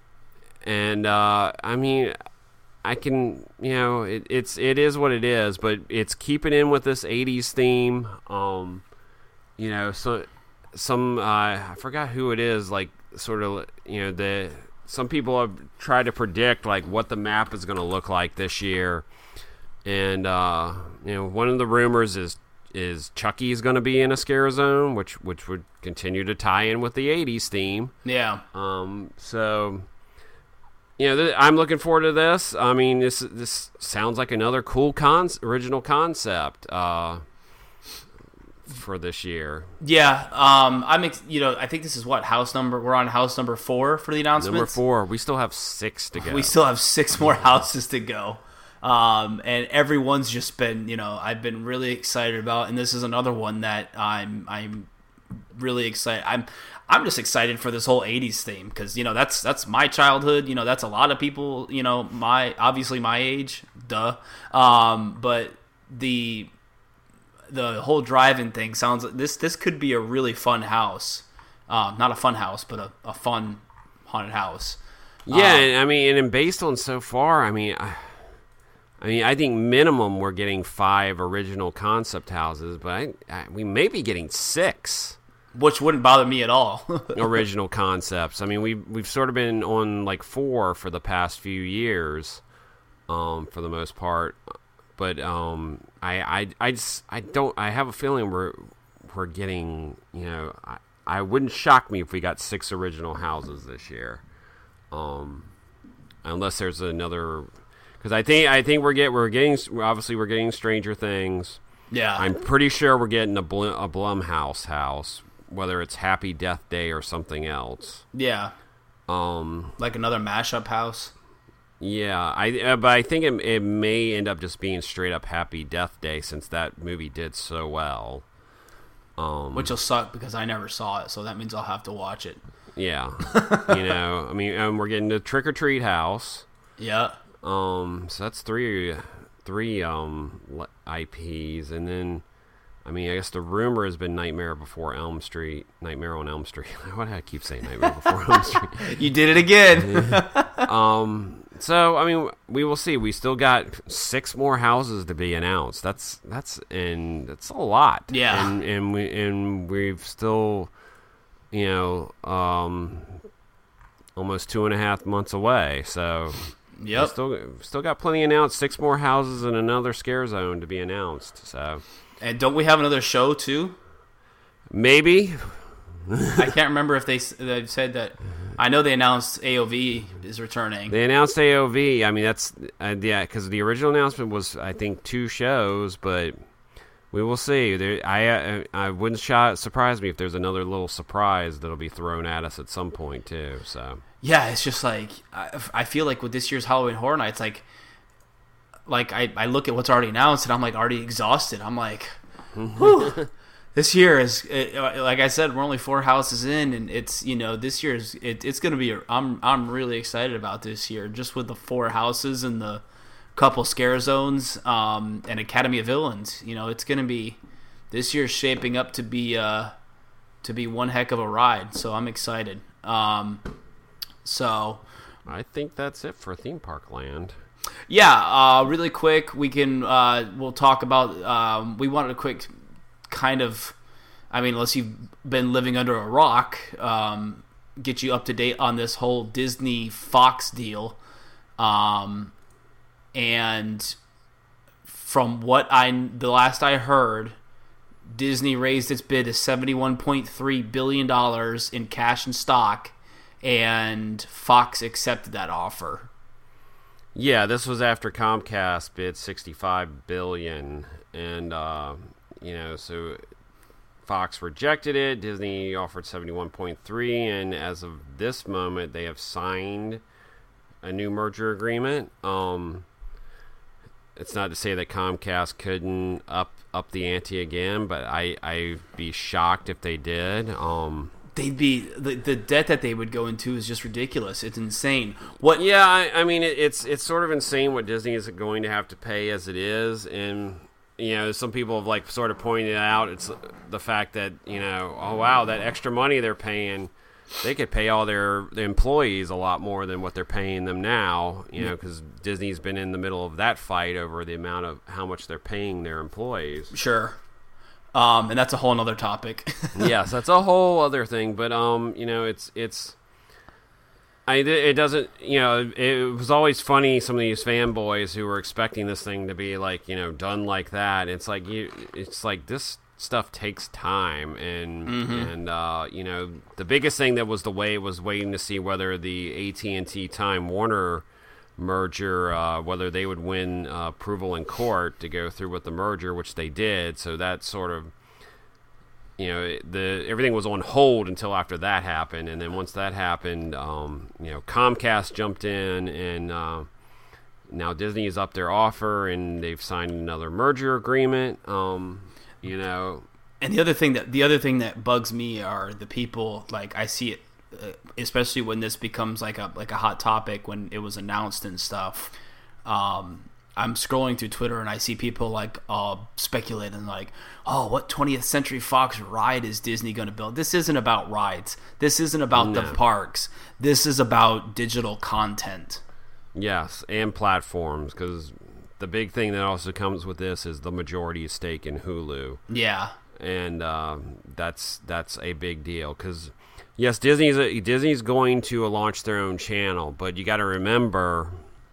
And uh, I mean, I can, you know, it, it's it is what it is, but it's keeping in with this eighties theme. Um. You know, so. Some uh, I forgot who it is. Like sort of, you know, the some people have tried to predict like what the map is going to look like this year, and uh, you know, one of the rumors is is Chucky is going to be in a Scare Zone, which which would continue to tie in with the eighties theme. Yeah. Um. So, you know, th- I'm looking forward to this. I mean, this this sounds like another cool con original concept. Uh. For this year, yeah. Um, I'm, ex- you know, I think this is what house number. We're on house number four for the announcements. Number four. We still have six to go. We still have six more houses to go, um, and everyone's just been, you know, I've been really excited about, and this is another one that I'm, I'm really excited. I'm, I'm just excited for this whole eighties theme because you know that's that's my childhood. You know, that's a lot of people. You know, my obviously my age. Duh. Um, but the. The whole drive-in thing sounds like this. This could be a really fun house, um, not a fun house, but a, a fun haunted house. Yeah, um, and, I mean, and based on so far, I mean, I, I mean, I think minimum we're getting five original concept houses, but I, I, we may be getting six, which wouldn't bother me at all. original concepts. I mean, we we've, we've sort of been on like four for the past few years, um, for the most part. But um, I, I, I, just, I don't. I have a feeling we're we're getting. You know, I, I wouldn't shock me if we got six original houses this year, um, unless there's another. Because I think I think we're get we're getting obviously we're getting Stranger Things. Yeah, I'm pretty sure we're getting a Blum, a Blumhouse house, whether it's Happy Death Day or something else. Yeah. Um, like another mashup house. Yeah, I uh, but I think it, it may end up just being straight up Happy Death Day since that movie did so well. Um, Which will suck because I never saw it, so that means I'll have to watch it. Yeah, you know, I mean, um, we're getting to Trick or Treat House. Yeah. Um, so that's three, three um I Ps, and then, I mean, I guess the rumor has been Nightmare Before Elm Street, Nightmare on Elm Street. Why did I keep saying Nightmare Before Elm Street? You did it again. um. So I mean, we will see. We still got six more houses to be announced. That's that's and that's a lot. Yeah. And and we and we've still, you know, um, almost two and a half months away. So yep. Still still got plenty announced. Six more houses and another scare zone to be announced. So. And don't we have another show too? Maybe. I can't remember if they they've said that. I know they announced A O V is returning. They announced A O V. I mean, that's uh, yeah, because the original announcement was I think two shows, but we will see. There, I uh, I wouldn't sh- surprise me if there's another little surprise that'll be thrown at us at some point too. So yeah, it's just like I, I feel like with this year's Halloween Horror Nights, like like I, I look at what's already announced and I'm like already exhausted. I'm like, whew. This year is, it, like I said, we're only four houses in, and it's, you know, this year is, it, it's going to be, a, I'm I'm really excited about this year, just with the four houses and the couple scare zones, um, and Academy of Villains. You know, it's going to be, this year's shaping up to be, uh, to be one heck of a ride, so I'm excited. Um, so. I think that's it for Theme Park Land. Yeah, uh, really quick, we can, uh, we'll talk about, um, we wanted a quick kind of, I mean, unless you've been living under a rock, um, get you up to date on this whole Disney Fox deal. Um, and from what I, the last I heard, Disney raised its bid to seventy-one point three billion dollars in cash and stock, and Fox accepted that offer. Yeah, this was after Comcast bid sixty-five billion dollars, and uh, you know, so Fox rejected it. Disney offered seventy-one point three, and as of this moment, they have signed a new merger agreement. Um, it's not to say that Comcast couldn't up up the ante again, but I I'd be shocked if they did. Um, They'd be the the debt that they would go into is just ridiculous. It's insane. What? Yeah, I, I mean, it, it's it's sort of insane what Disney is going to have to pay as it is, and you know, some people have like sort of pointed out it's the fact that, you know, oh wow, that extra money they're paying, they could pay all their, their employees a lot more than what they're paying them now, you know, because Disney's been in the middle of that fight over the amount of how much they're paying their employees. Sure. Um, and that's a whole nother topic. Yes, that's a whole other thing, but um, you know, it's it's. I, it doesn't, you know, it was always funny, some of these fanboys who were expecting this thing to be like, you know, done like that. It's like, you, it's like this stuff takes time. And, mm-hmm. and uh, you know, the biggest thing that was the way was waiting to see whether the A T and T Time Warner merger, uh, whether they would win uh, approval in court to go through with the merger, which they did. So that sort of, you know, the everything was on hold until after that happened, and then once that happened, um, you know, Comcast jumped in, and uh, now Disney has upped their offer, and they've signed another merger agreement. Um, you know, and the other thing that the other thing that bugs me are the people. Like I see it, uh, especially when this becomes like a like a hot topic when it was announced and stuff. Um, I'm scrolling through Twitter and I see people like uh, speculating like, oh, what twentieth Century Fox ride is Disney going to build? This isn't about rides. This isn't about no. the parks. This is about digital content. Yes, and platforms, because the big thing that also comes with this is the majority stake in Hulu. Yeah. And um, that's that's a big deal because, yes, Disney's a, Disney's going to launch their own channel, but you got to remember,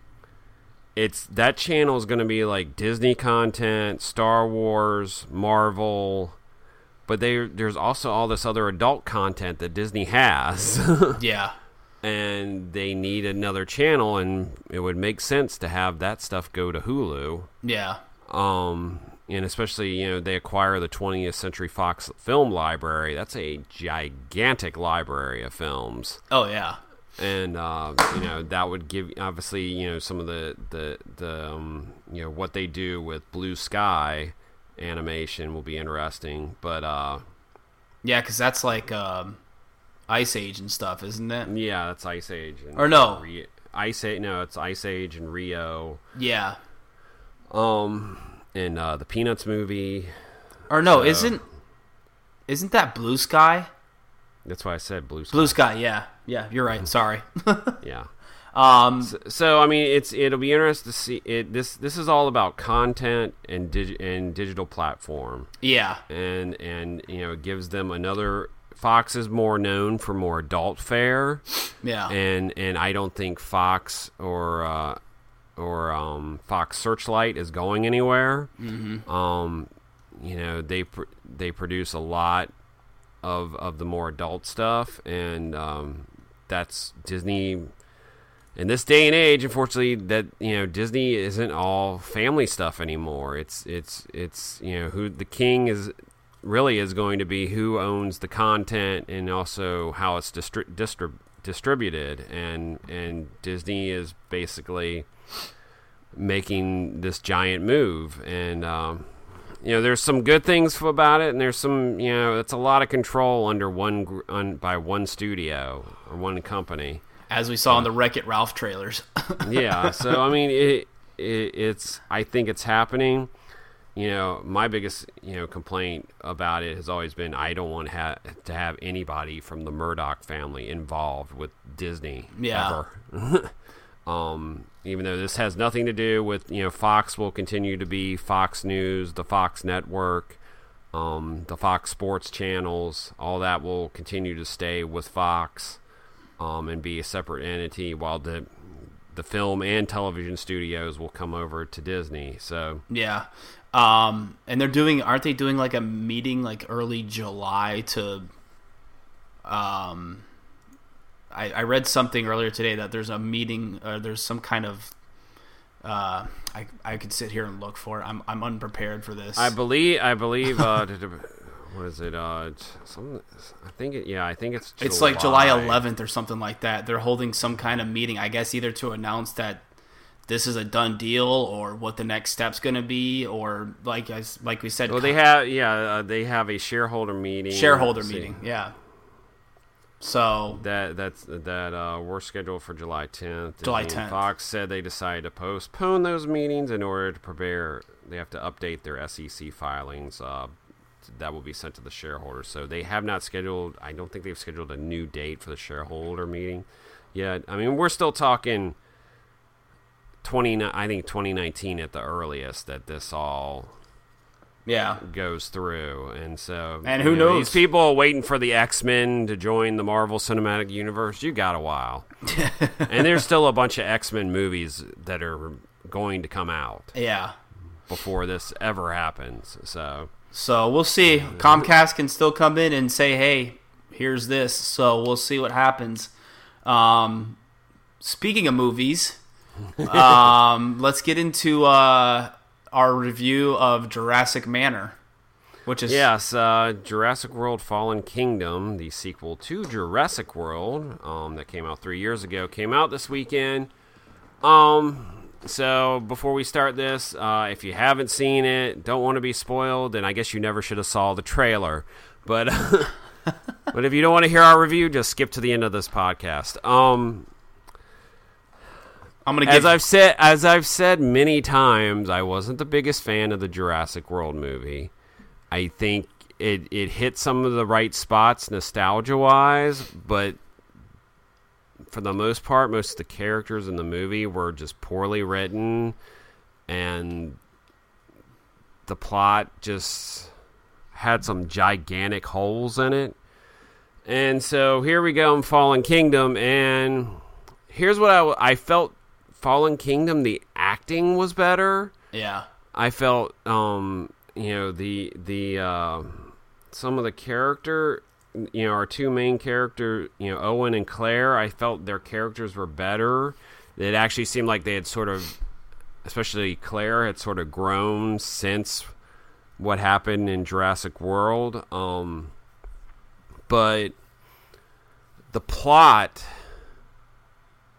it's that channel is going to be like Disney content, Star Wars, Marvel, but they there's also all this other adult content that Disney has. Yeah. And they need another channel, and it would make sense to have that stuff go to Hulu. Yeah. Um, and especially, you know, they acquire the twentieth Century Fox film library. That's a gigantic library of films. Oh, yeah. and uh, you know that would give obviously you know some of the the the um, you know what they do with Blue Sky animation will be interesting, but uh, yeah, because that's like um, Ice Age and stuff, isn't it? Yeah, that's Ice Age. And or no, Re- Ice Age. No, it's Ice Age and Rio. Yeah. Um, and uh, the Peanuts movie. Or no, so, isn't isn't that Blue Sky? That's why I said Blue Sky. Blue Sky, yeah, yeah, you're right. Sorry. yeah. Um. So, so I mean, it's it'll be interesting to see it. This this is all about content and dig, and digital platform. Yeah. And and you know, it gives them another. Fox is more known for more adult fare. Yeah. And and I don't think Fox or uh, or um, Fox Searchlight is going anywhere. Mm-hmm. Um, you know, they pr- they produce a lot of of the more adult stuff, and um, that's Disney. In this day and age, unfortunately, that you know Disney isn't all family stuff anymore. It's it's it's you know who the king is really is going to be who owns the content and also how it's distri- distrib- distributed, and and Disney is basically making this giant move, and um, you know there's some good things about it, and there's some you know it's a lot of control under one gr- un, by one studio or one company. As we saw in the Wreck-It Ralph trailers. Yeah, so I mean, it, it, it's. I think it's happening. You know, my biggest you know complaint about it has always been I don't want ha- to have anybody from the Murdoch family involved with Disney yeah. ever. um, even though this has nothing to do with you know Fox will continue to be Fox News, the Fox Network, um, the Fox Sports channels, all that will continue to stay with Fox. Um, and be a separate entity, while the the film and television studios will come over to Disney. So yeah, um, and they're doing, aren't they doing like a meeting like early July to? Um, I, I read something earlier today that there's a meeting, or there's some kind of. Uh, I I could sit here and look for it. I'm I'm unprepared for this. I believe I believe. Uh, What is it? Uh, some, I think it. Yeah, I think it's. July. It's like July eleventh or something like that. They're holding some kind of meeting, I guess, either to announce that this is a done deal, or what the next step's going to be, or like I, like we said. Well, they have. Yeah, uh, they have a shareholder meeting. Shareholder meeting. Yeah. So that that's that uh, we're scheduled for July tenth. July tenth. Fox said they decided to postpone those meetings in order to prepare. They have to update their S E C filings. Uh, that will be sent to the shareholders. So they have not scheduled, I don't think they've scheduled a new date for the shareholder meeting yet. I mean, we're still talking twenty, I think twenty nineteen at the earliest that this all yeah goes through. And so, and who you know, knows? These people are waiting for the X-Men to join the Marvel Cinematic Universe. You got a while. And there's still a bunch of X-Men movies that are going to come out. Yeah. Before this ever happens. So... So we'll see. Comcast can still come in and say, hey, here's this. So we'll see what happens. Um, speaking of movies, um, let's get into uh, our review of Jurassic Manor. Which is Yes, uh, Jurassic World Fallen Kingdom, the sequel to Jurassic World, um, that came out three years ago, came out this weekend. Um... So before we start this, uh, if you haven't seen it, don't want to be spoiled, then I guess you never should have saw the trailer. But but if you don't want to hear our review, just skip to the end of this podcast. Um, I'm gonna as give... I've said as I've said many times, I wasn't the biggest fan of the Jurassic World movie. I think it it hit some of the right spots nostalgia wise, but for the most part, most of the characters in the movie were just poorly written, and the plot just had some gigantic holes in it. And so here we go in Fallen Kingdom, and here's what I, I felt. Fallen Kingdom, the acting was better. Yeah. I felt, um, you know, the, the uh, some of the character... You know, our two main characters, you know, Owen and Claire, I felt their characters were better. It actually seemed like they had sort of, especially Claire, had sort of grown since what happened in Jurassic World. Um, but the plot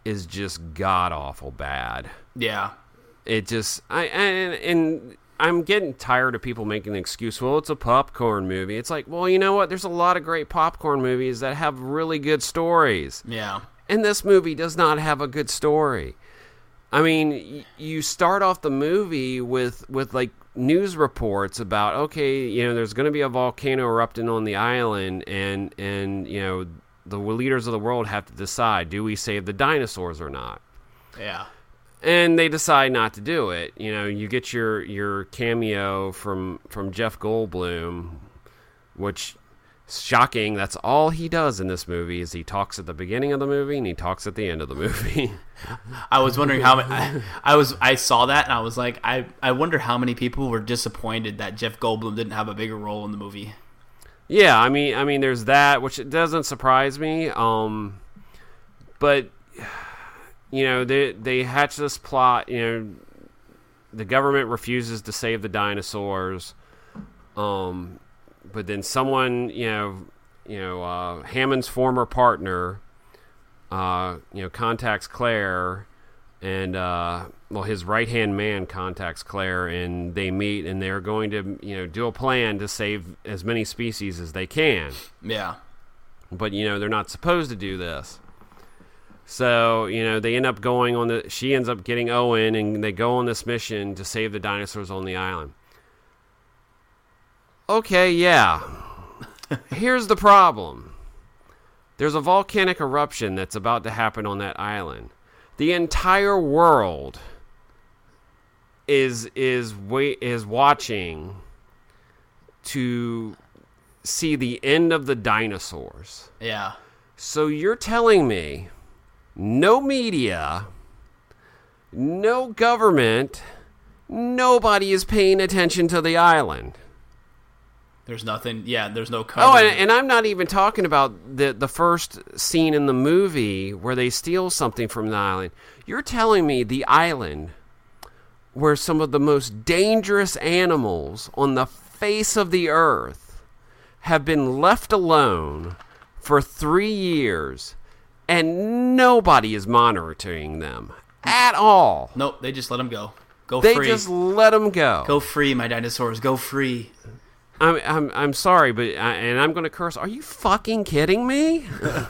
is just god awful bad. Yeah. It just I and, and I'm getting tired of people making the excuse, well, it's a popcorn movie. It's like, well, you know what? There's a lot of great popcorn movies that have really good stories. Yeah. And this movie does not have a good story. I mean, y- you start off the movie with with like news reports about, okay, you know, there's going to be a volcano erupting on the island, and and you know, the leaders of the world have to decide, do we save the dinosaurs or not? Yeah. And they decide not to do it. You know, you get your, your cameo from from Jeff Goldblum, which is shocking. That's all he does in this movie is he talks at the beginning of the movie and he talks at the end of the movie. I was wondering how many, I, I was I saw that and I was like, I, I wonder how many people were disappointed that Jeff Goldblum didn't have a bigger role in the movie. Yeah, I mean, I mean, there's that, which doesn't surprise me. Um, but you know, they they hatch this plot. You know, the government refuses to save the dinosaurs. Um, but then someone, you know, you know, uh, Hammond's former partner, uh, you know, contacts Claire, and uh, well, his right hand man contacts Claire, and they meet, and they're going to, you know, do a plan to save as many species as they can. Yeah. But you know, they're not supposed to do this. So, you know, they end up going on the... She ends up getting Owen, and they go on this mission to save the dinosaurs on the island. Okay, yeah. Here's the problem. There's a volcanic eruption that's about to happen on that island. The entire world is is wait, is watching to see the end of the dinosaurs. Yeah. So you're telling me... no media, no government, nobody is paying attention to the island. There's nothing, yeah, there's no cover. Oh, and, and I'm not even talking about the, the first scene in the movie where they steal something from the island. You're telling me the island where some of the most dangerous animals on the face of the earth have been left alone for three years... and nobody is monitoring them at all. Nope, they just let them go. Go they free. They just let them go. Go free, my dinosaurs. Go free. I'm I'm I'm sorry, but I, and I'm going to curse. Are you fucking kidding me?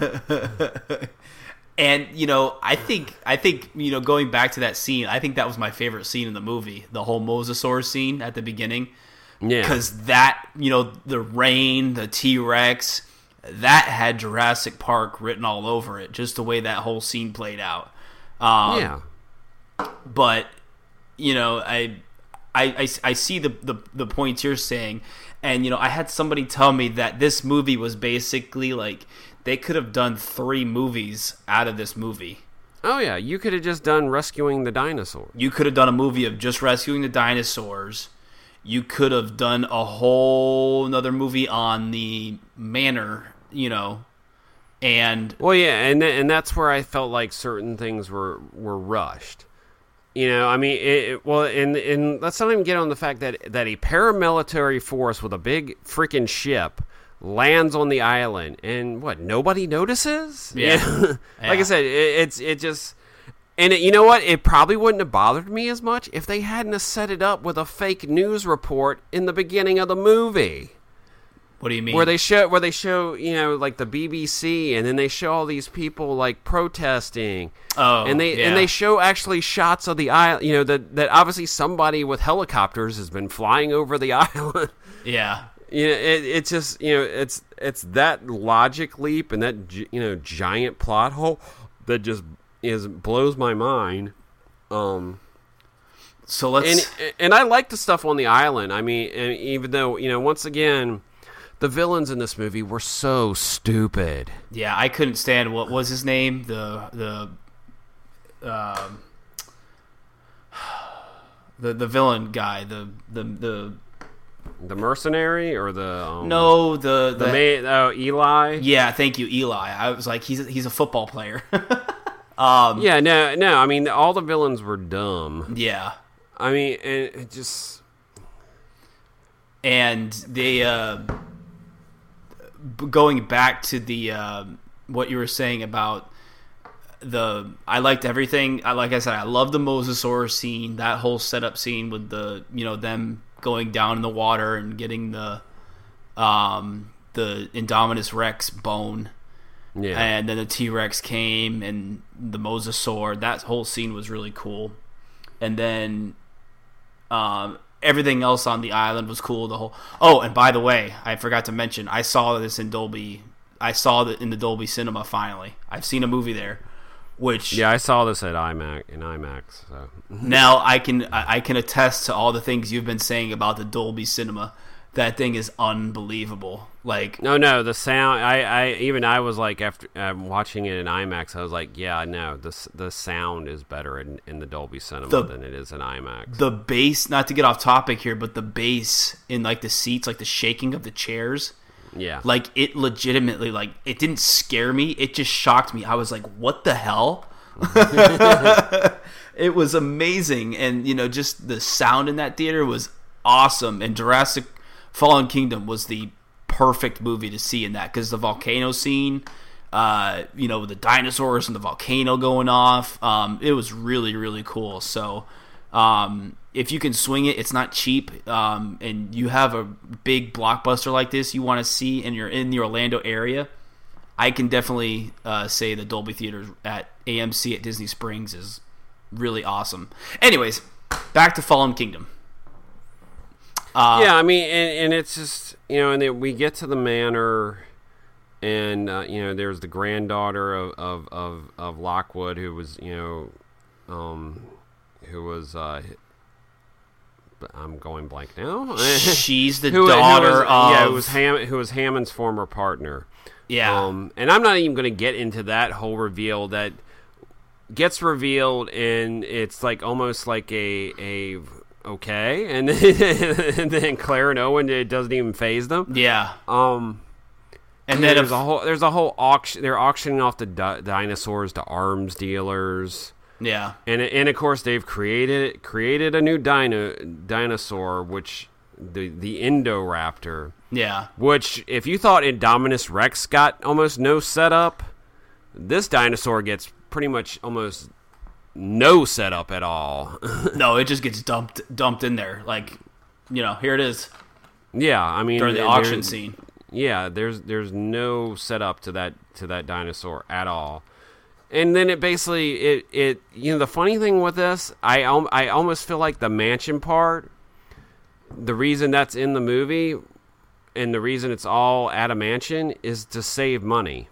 And you know, I think I think you know, going back to that scene, I think that was my favorite scene in the movie. The whole Mosasaur scene at the beginning. Yeah. Because that, you know, the rain, the T-Rex. That had Jurassic Park written all over it, just the way that whole scene played out. Um, yeah. But, you know, I, I, I, I see the, the, the points you're saying. And, you know, I had somebody tell me that this movie was basically like, they could have done three movies out of this movie. Oh, yeah. You could have just done Rescuing the Dinosaurs. You could have done a movie of just rescuing the dinosaurs. You could have done a whole another movie on the manor, you know, and well, yeah, and th- and that's where I felt like certain things were, were rushed. You know, I mean, it, it, well, and and let's not even get on the fact that that a paramilitary force with a big freaking ship lands on the island, and what, nobody notices? Yeah, like yeah. I said, it, it's it just. And it, you know what? It probably wouldn't have bothered me as much if they hadn't have set it up with a fake news report in the beginning of the movie. What do you mean? Where they show, where they show, you know, like the B B C, and then they show all these people like protesting. Oh, and they yeah. and they show actually shots of the island. You know that that obviously somebody with helicopters has been flying over the island. Yeah. You know, it, it's just, you know, it's it's that logic leap and that, you know, giant plot hole that just. Is blows my mind. Um, so let's and and I like the stuff on the island. I mean, and even though, you know, once again, the villains in this movie were so stupid. Yeah, I couldn't stand what was his name, the the um, the the villain guy, the the the the mercenary or the um, no the the, the ma- oh Eli. Yeah, thank you, Eli. I was like, he's a, he's a football player. Um, yeah, no, no. I mean, all the villains were dumb. Yeah, I mean, and it just and they uh, going back to the uh, what you were saying about the I liked everything. I like I said, I love the Mosasaur scene. That whole setup scene with the you know them going down in the water and getting the um the Indominus Rex bone. Yeah. And then the T-Rex came and the Mosasaur. That whole scene was really cool. And then um, everything else on the island was cool. The whole oh, and by the way, I forgot to mention, I saw this in Dolby. I saw it in the Dolby Cinema. Finally, I've seen a movie there. Which yeah, I saw this at IMAX in IMAX. So now I can I can attest to all the things you've been saying about the Dolby Cinema. That thing is unbelievable. Like no, no, the sound. I, I even I was like after uh, watching it in IMAX, I was like, yeah, no, the the sound is better in, in the Dolby Cinema the, than it is in IMAX. The bass, not to get off topic here, but the bass in like the seats, like the shaking of the chairs, yeah, like it legitimately, like it didn't scare me. It just shocked me. I was like, what the hell? It was amazing, and you know, just the sound in that theater was awesome. And Jurassic Fallen Kingdom was the perfect movie to see in that because the volcano scene, uh, you know, with the dinosaurs and the volcano going off, um, it was really, really cool. So um, if you can swing it, it's not cheap, um, and you have a big blockbuster like this you want to see and you're in the Orlando area, I can definitely uh, say the Dolby Theater at A M C at Disney Springs is really awesome. Anyways, back to Fallen Kingdom. Uh, yeah, I mean, and, and it's just, you know, and then we get to the manor, and, uh, you know, there's the granddaughter of, of, of, of Lockwood, who was, you know, um, who was, uh, I'm going blank now. She's the who, daughter who was, of... Yeah, who was, Ham, who was Hammond's former partner. Yeah. Um, and I'm not even going to get into that whole reveal that gets revealed, and it's like almost like a... a okay, and then, and then Claire and Owen, it doesn't even faze them. Yeah. Um, and and then there's if, a whole there's a whole auction. They're auctioning off the di- dinosaurs to arms dealers. Yeah. And and of course they've created created a new dino dinosaur, which the the Indoraptor. Yeah. Which, if you thought Indominus Rex got almost no setup, this dinosaur gets pretty much almost no setup at all. No, it just gets dumped dumped in there. Like, you know, here it is. Yeah, I mean during the there, auction scene. Yeah, there's there's no setup to that to that dinosaur at all. And then it basically it, it you know the funny thing with this, I I almost feel like the mansion part, the reason that's in the movie and the reason it's all at a mansion is to save money.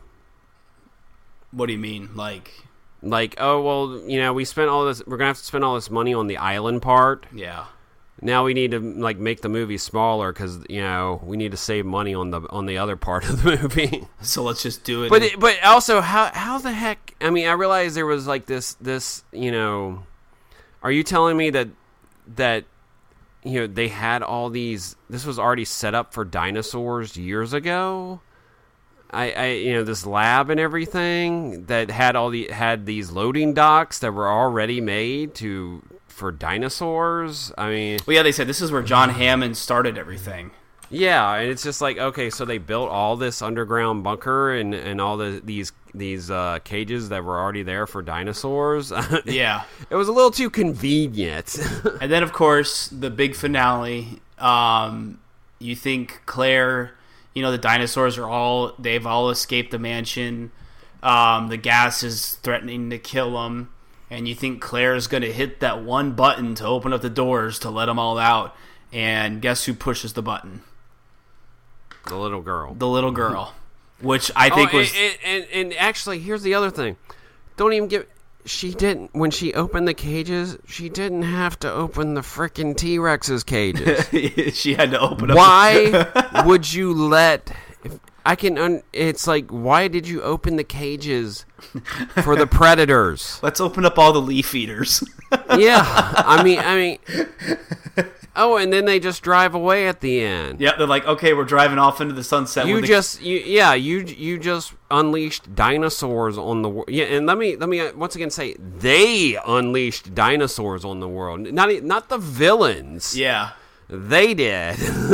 What do you mean? Like Like, oh, well, you know, we spent all this, we're going to have to spend all this money on the island part. Yeah. Now we need to, like, make the movie smaller because, you know, we need to save money on the on the other part of the movie. So let's just do it. But in- it, but also, how how the heck, I mean, I realized there was, like, this, this, you know, are you telling me that, that, you know, they had all these, this was already set up for dinosaurs years ago? I, I, you know, this lab and everything that had all the had these loading docks that were already made to for dinosaurs. I mean, well, yeah, they said this is where John Hammond started everything. Yeah, and it's just like, okay, so they built all this underground bunker and, and all the these these uh, cages that were already there for dinosaurs. Yeah, it was a little too convenient. And then, of course, the big finale. Um, you think Claire. You know, the dinosaurs are all, they've all escaped the mansion. Um, the gas is threatening to kill them. And you think Claire's going to hit that one button to open up the doors to let them all out. And guess who pushes the button? The little girl. The little girl. Which I think oh, was... And, and, and actually, here's the other thing. Don't even give... She didn't, when she opened the cages, she didn't have to open the frickin' T-Rex's cages. She had to open up. Why would you let, if, I can, un, it's like, why did you open the cages for the predators? Let's open up all the leaf eaters. Yeah, I mean, I mean, oh, and then they just drive away at the end. Yeah, they're like, okay, we're driving off into the sunset. You with the- just, you, yeah, you you just unleashed dinosaurs on the world. Yeah, and let me let me once again say they unleashed dinosaurs on the world. Not e- not the villains. Yeah, they did.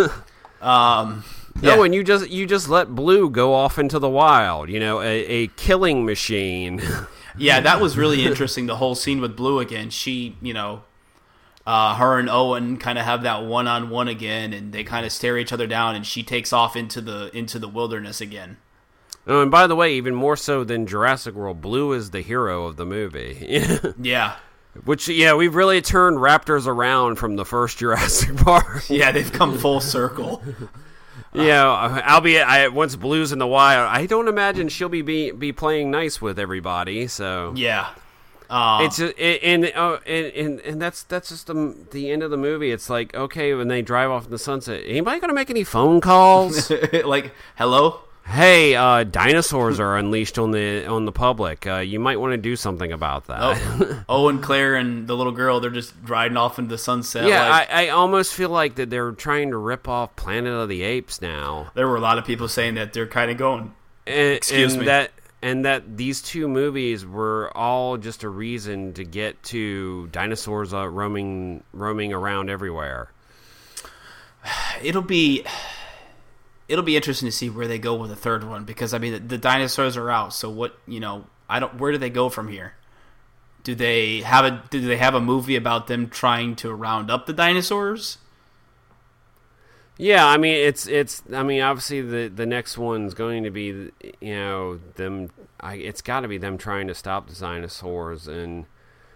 um. No, Yeah. and you just you just let Blue go off into the wild. You know, a, a killing machine. Yeah, that was really interesting. The whole scene with Blue again. She, you know, uh, her and Owen kind of have that one-on-one again, and they kind of stare each other down. And she takes off into the into the wilderness again. Oh, and by the way, even more so than Jurassic World, Blue is the hero of the movie. Yeah. Which, yeah, we've really turned raptors around from the first Jurassic Park. Yeah, they've come full circle. Yeah, albeit I, once Blue's in the wild, I don't imagine she'll be, be be playing nice with everybody. So yeah, uh, it's it, and, uh, and and and that's that's just the the end of the movie. It's like, okay, when they drive off in the sunset, anybody gonna make any phone calls? Like, hello. Hey, uh, dinosaurs are unleashed on the on the public. Uh, you might want to do something about that. Oh, Owen, Claire, and the little girl, they're just riding off into the sunset. Yeah, like, I, I almost feel like that they're trying to rip off Planet of the Apes now. There were a lot of people saying that they're kind of going, and, excuse and me. That, and that these two movies were all just a reason to get to dinosaurs uh, roaming roaming around everywhere. It'll be... It'll be interesting to see where they go with the third one, because I mean the, the dinosaurs are out. So what, you know, I don't. Where do they go from here? Do they have a Do they have a movie about them trying to round up the dinosaurs? Yeah, I mean it's it's. I mean obviously the the next one's going to be, you know, them. I, it's got to be them trying to stop the dinosaurs, and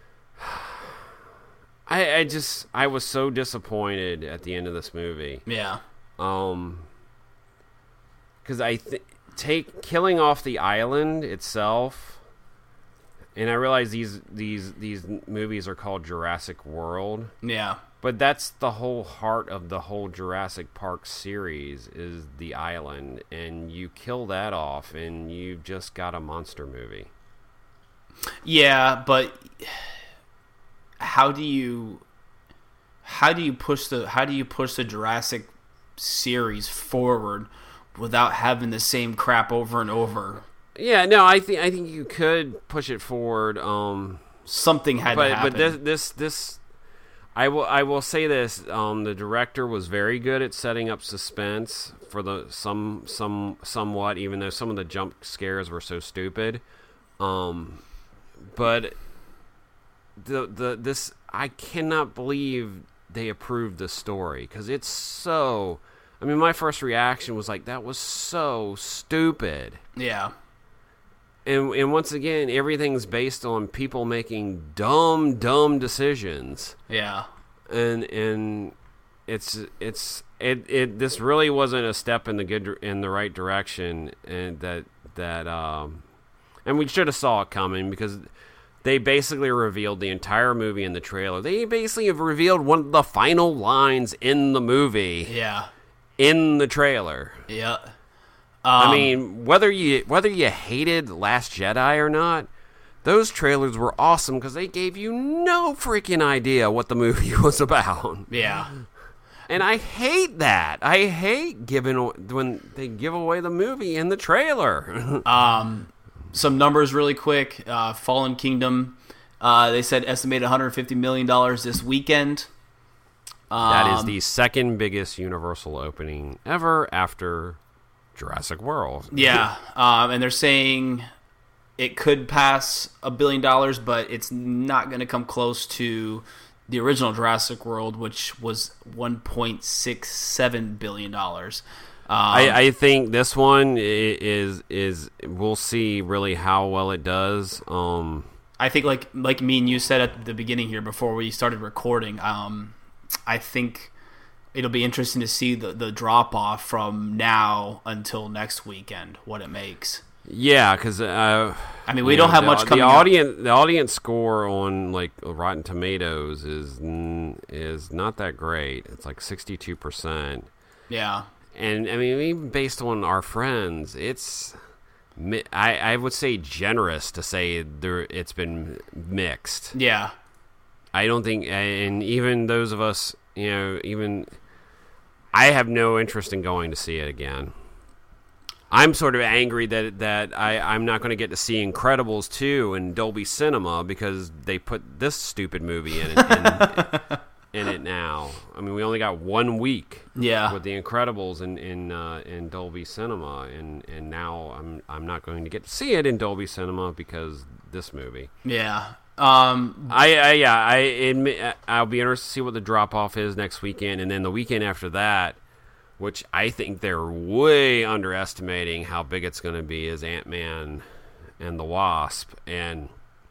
I I just I was so disappointed at the end of this movie. Yeah. Um. Because I th- take killing off the island itself, and I realize these these these movies are called Jurassic World. Yeah, but that's the whole heart of the whole Jurassic Park series is the island, and you kill that off, and you've just got a monster movie. Yeah, but how do you how do you push the how do you push the Jurassic series forward without having the same crap over and over? Yeah, no, I think I think you could push it forward. Um, Something had but, to happen. But this, this, this, I will, I will say this: um, the director was very good at setting up suspense for the some, some, somewhat. Even though some of the jump scares were so stupid, um, but the the this I cannot believe they approved this story because it's so. I mean, my first reaction was like, that was so stupid. Yeah. And and once again, everything's based on people making dumb, dumb decisions. Yeah. And and it's it's it, it this really wasn't a step in the good in the right direction, and that that um and we should have saw it coming because they basically revealed the entire movie in the trailer. They basically have revealed one of the final lines in the movie. Yeah. In the trailer. Yeah. Um, I mean, whether you whether you hated Last Jedi or not, those trailers were awesome because they gave you no freaking idea what the movie was about. Yeah. And I hate that. I hate giving when they give away the movie in the trailer. um, some numbers really quick. Uh, Fallen Kingdom, uh, they said estimated one hundred fifty million dollars this weekend. That is the second biggest Universal opening ever after Jurassic World. Yeah, um, and they're saying it could pass a billion dollars, but it's not going to come close to the original Jurassic World, which was one point six seven billion dollars. Um, I, I think this one is is we'll see really how well it does. Um, I think like like me and you said at the beginning here before we started recording. Um, I think it'll be interesting to see the, the drop-off from now until next weekend, what it makes. Yeah, because... Uh, I mean, we don't know, have the, much coming the audience, up. The audience score on like Rotten Tomatoes is is not that great. It's like sixty-two percent. Yeah. And, I mean, even based on our friends, it's... I, I would say generous to say there it's been mixed. Yeah. I don't think, and even those of us, you know, even I have no interest in going to see it again. I'm sort of angry that that I, I'm not going to get to see Incredibles two in Dolby Cinema because they put this stupid movie in it, in, in it now. I mean, we only got one week yeah. with the Incredibles in in, uh, in Dolby Cinema, and, and now I'm I'm not going to get to see it in Dolby Cinema because this movie. Yeah. Um, I, I yeah I admit, I'll be interested to see what the drop off is next weekend, and then the weekend after that, which I think they're way underestimating how big it's going to be, is Ant-Man and the Wasp. And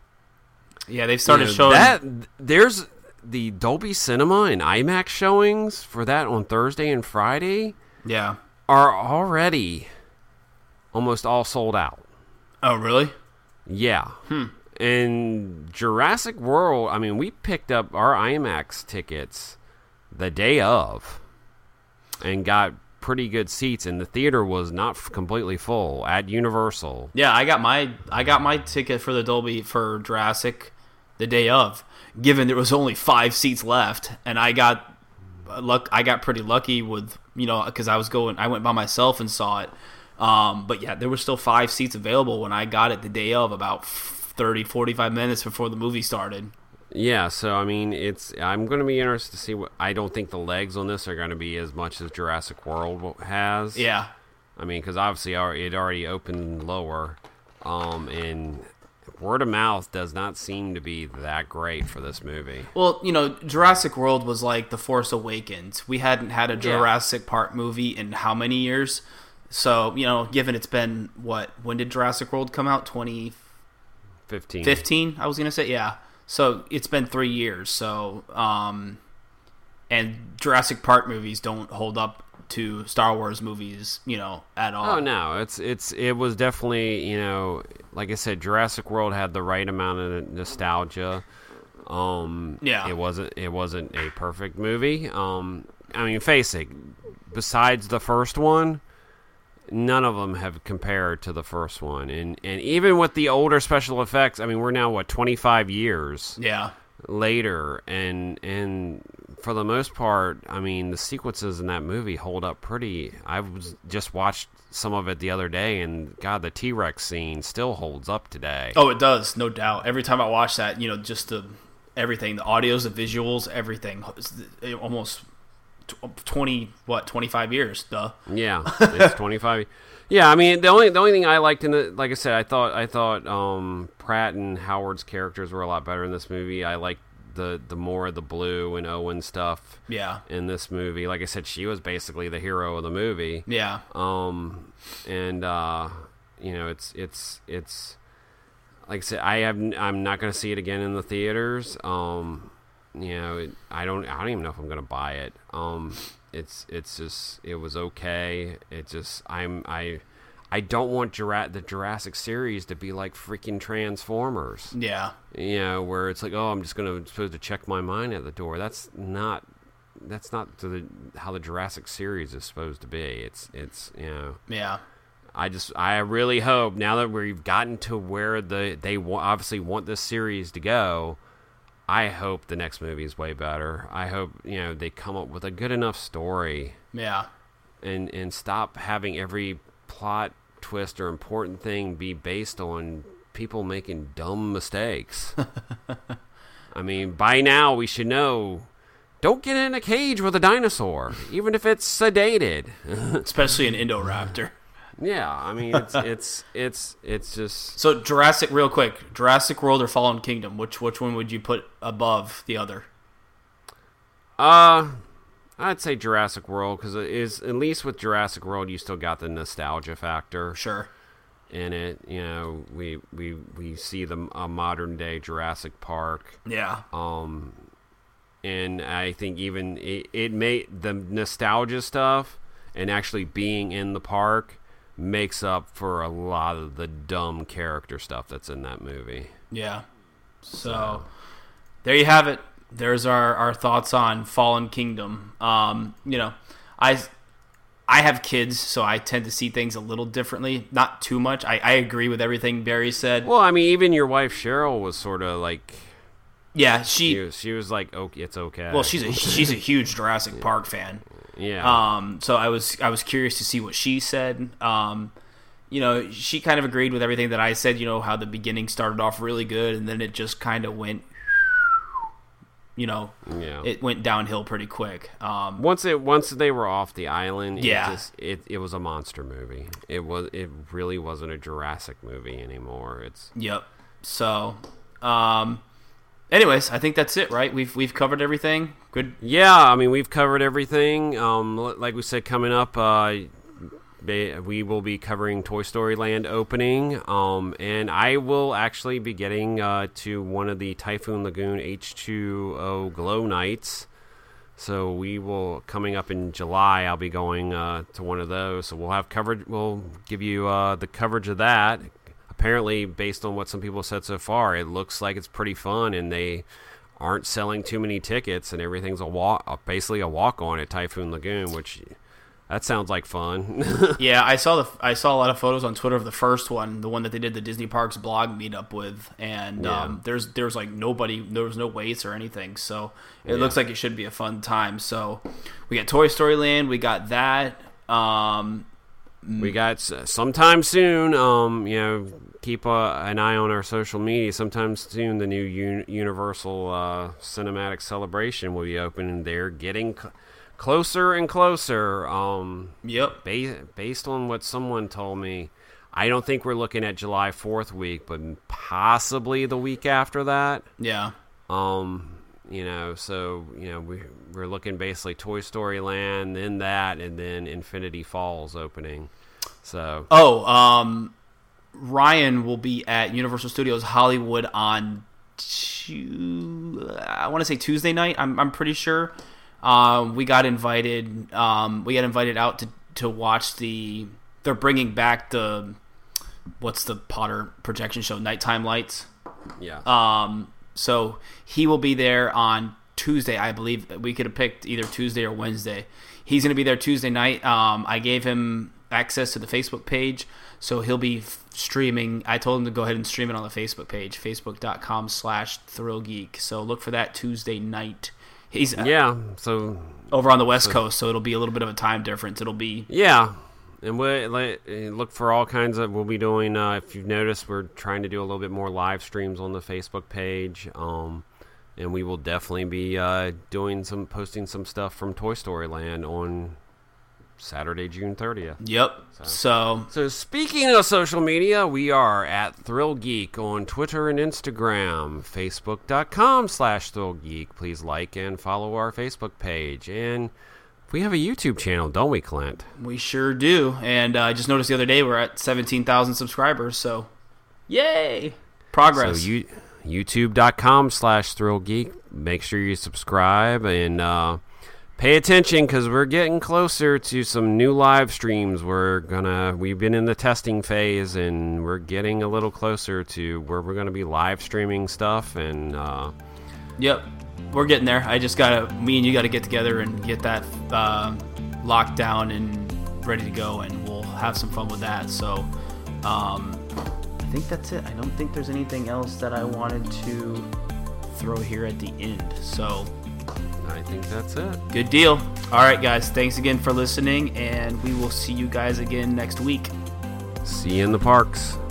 yeah, they've started you know, showing that. There's the Dolby Cinema and IMAX showings for that on Thursday and Friday. Yeah, are already almost all sold out. Oh, really? Yeah. Hmm. And Jurassic World, I mean, we picked up our IMAX tickets the day of and got pretty good seats, and the theater was not f- completely full at Universal. Yeah, I got my I got my ticket for the Dolby for Jurassic the day of, given there was only five seats left, and I got luck I got pretty lucky with, you know, because I was going I went by myself and saw it. Um, but yeah, there were still five seats available when I got it the day of, about thirty, forty-five minutes before the movie started. Yeah, so I mean, it's I'm going to be interested to see what. I don't think the legs on this are going to be as much as Jurassic World has. Yeah, I mean, because obviously it already opened lower, um, and word of mouth does not seem to be that great for this movie. Well, you know, Jurassic World was like The Force Awakens. We hadn't had a Jurassic yeah. Park movie in how many years? So, you know, given it's been, what, when did Jurassic World come out? twenty fifteen. fifteen, I was going to say, yeah. So it's been three years. So, um, and Jurassic Park movies don't hold up to Star Wars movies, you know, at all. Oh no, it's it's it was definitely, you know, like I said, Jurassic World had the right amount of nostalgia. Um, yeah, it wasn't it wasn't a perfect movie. Um, I mean, face it, besides the first one, none of them have compared to the first one, and and even with the older special effects, I mean, we're now what twenty-five years yeah later, and and for the most part, I mean, the sequences in that movie hold up pretty. I was just watched some of it the other day, and God, the T-Rex scene still holds up today. Oh, it does, no doubt. Every time I watch that, you know, just the everything, the audios, the visuals, everything, it almost twenty what twenty-five years, duh. Yeah, it's twenty-five. Yeah, I mean, the only the only thing I liked in the, like I said, I thought I thought um, Pratt and Howard's characters were a lot better in this movie. I liked the the more of the Blue and Owen stuff. Yeah. In this movie, like I said, she was basically the hero of the movie. Yeah. Um, and uh, you know, it's it's it's like I said, I have I'm not going to see it again in the theaters. Um, you know, it, I don't I don't even know if I'm going to buy it. Um. It's it's just it was okay. It just I'm I I don't want Jura- the Jurassic series to be like freaking Transformers. Yeah, you know, where it's like, oh, I'm just gonna supposed to check my mind at the door. That's not that's not the how the Jurassic series is supposed to be. It's it's you know. Yeah. I just I really hope now that we've gotten to where the they w- obviously want this series to go. I hope the next movie is way better. I hope, you know, they come up with a good enough story. Yeah. And and stop having every plot twist or important thing be based on people making dumb mistakes. I mean, by now we should know, don't get in a cage with a dinosaur, even if it's sedated. Especially an Indoraptor. Yeah, I mean, it's it's it's it's just. So Jurassic, real quick, Jurassic World or Fallen Kingdom? Which which one would you put above the other? Uh, I'd say Jurassic World, because it is, at least with Jurassic World, you still got the nostalgia factor. Sure. In it, you know, we we we see the a modern day Jurassic Park. Yeah. Um, and I think even it, it made the nostalgia stuff and actually being in the park makes up for a lot of the dumb character stuff that's in that movie. Yeah. So, so. there you have it. There's our, our thoughts on Fallen Kingdom. Um, you know, I I have kids, so I tend to see things a little differently. Not too much. I, I agree with everything Barry said. Well, I mean, even your wife Cheryl was sort of like, yeah, she she was, she was like, okay, it's okay. Well, she's a she's a huge Jurassic Park fan. Yeah. Um. So I was I was curious to see what she said. Um. You know, she kind of agreed with everything that I said. You know, how the beginning started off really good, and then it just kind of went. You know, yeah. It went downhill pretty quick. Um. Once it once they were off the island, yeah. it just, it it was a monster movie. It was it really wasn't a Jurassic movie anymore. It's yep. So, um, anyways, I think that's it, right? We've we've covered everything. Good. Yeah, I mean, we've covered everything. Um, like we said, coming up, uh, we will be covering Toy Story Land opening, um, and I will actually be getting uh, to one of the Typhoon Lagoon H two O Glow Nights. So we will, coming up in July, I'll be going uh, to one of those. So we'll have coverage. We'll give you uh, the coverage of that. Apparently, based on what some people said so far, it looks like it's pretty fun, and they aren't selling too many tickets, and everything's a walk, basically a walk-on at Typhoon Lagoon, which that sounds like fun. Yeah, I saw the I saw a lot of photos on Twitter of the first one, the one that they did the Disney Parks blog meetup with, and Yeah. um, there's there's like nobody, there was no waits or anything, so it Yeah. looks like it should be a fun time. So we got Toy Story Land, we got that. Um, We got s- sometime soon. Um, you know, keep uh, an eye on our social media. Sometime soon, the new Un- Universal uh, Cinematic Celebration will be opening. They're getting c- closer and closer. Um, yep. ba- based on what someone told me, I don't think we're looking at July fourth week, but possibly the week after that. Yeah. Um, you know, so you know we we're looking basically Toy Story Land, then that, and then Infinity Falls opening. So Oh, um, Ryan will be at Universal Studios Hollywood on Tu- I want to say Tuesday night. I'm I'm pretty sure. Um, we got invited. Um, we got invited out to to watch the. They're bringing back the. What's the Potter projection show? Nighttime Lights. yeah, Um, so he will be there on Tuesday, I believe. We could have picked either Tuesday or Wednesday. He's going to be there Tuesday night. Um, I gave him access to the Facebook page, so he'll be f- streaming. I told him to go ahead and stream it on the Facebook page, facebook.com slash thrillgeek. So look for that Tuesday night. He's uh, yeah. So over on the West Coast, so it'll be a little bit of a time difference. It'll be yeah, and we like, look for all kinds of. We'll be doing. Uh, if you've noticed, we're trying to do a little bit more live streams on the Facebook page. Um, and we will definitely be uh, doing some posting some stuff from Toy Story Land on Saturday, June thirtieth. Yep. So, So speaking of social media, we are at Thrill Geek on Twitter and Instagram, facebook.com slash Thrill Geek. Please like and follow our Facebook page. And we have a YouTube channel, don't we, Clint? we sure do. And uh, I just noticed the other day we're at seventeen thousand subscribers. So, yay! Progress. So you, youtube.com slash Thrill Geek. Make sure you subscribe and uh, pay attention because we're getting closer to some new live streams. We're gonna we've been in the testing phase and we're getting a little closer to where we're gonna be live streaming stuff and uh, Yep, we're getting there. I just gotta, me and you gotta get together and get that uh, locked down and ready to go, and we'll have some fun with that. So, um, I think that's it. I don't think there's anything else that I wanted to throw here at the end. So, I think that's it. good deal. All right, guys. Thanks again for listening, and we will see you guys again next week. See you in the parks.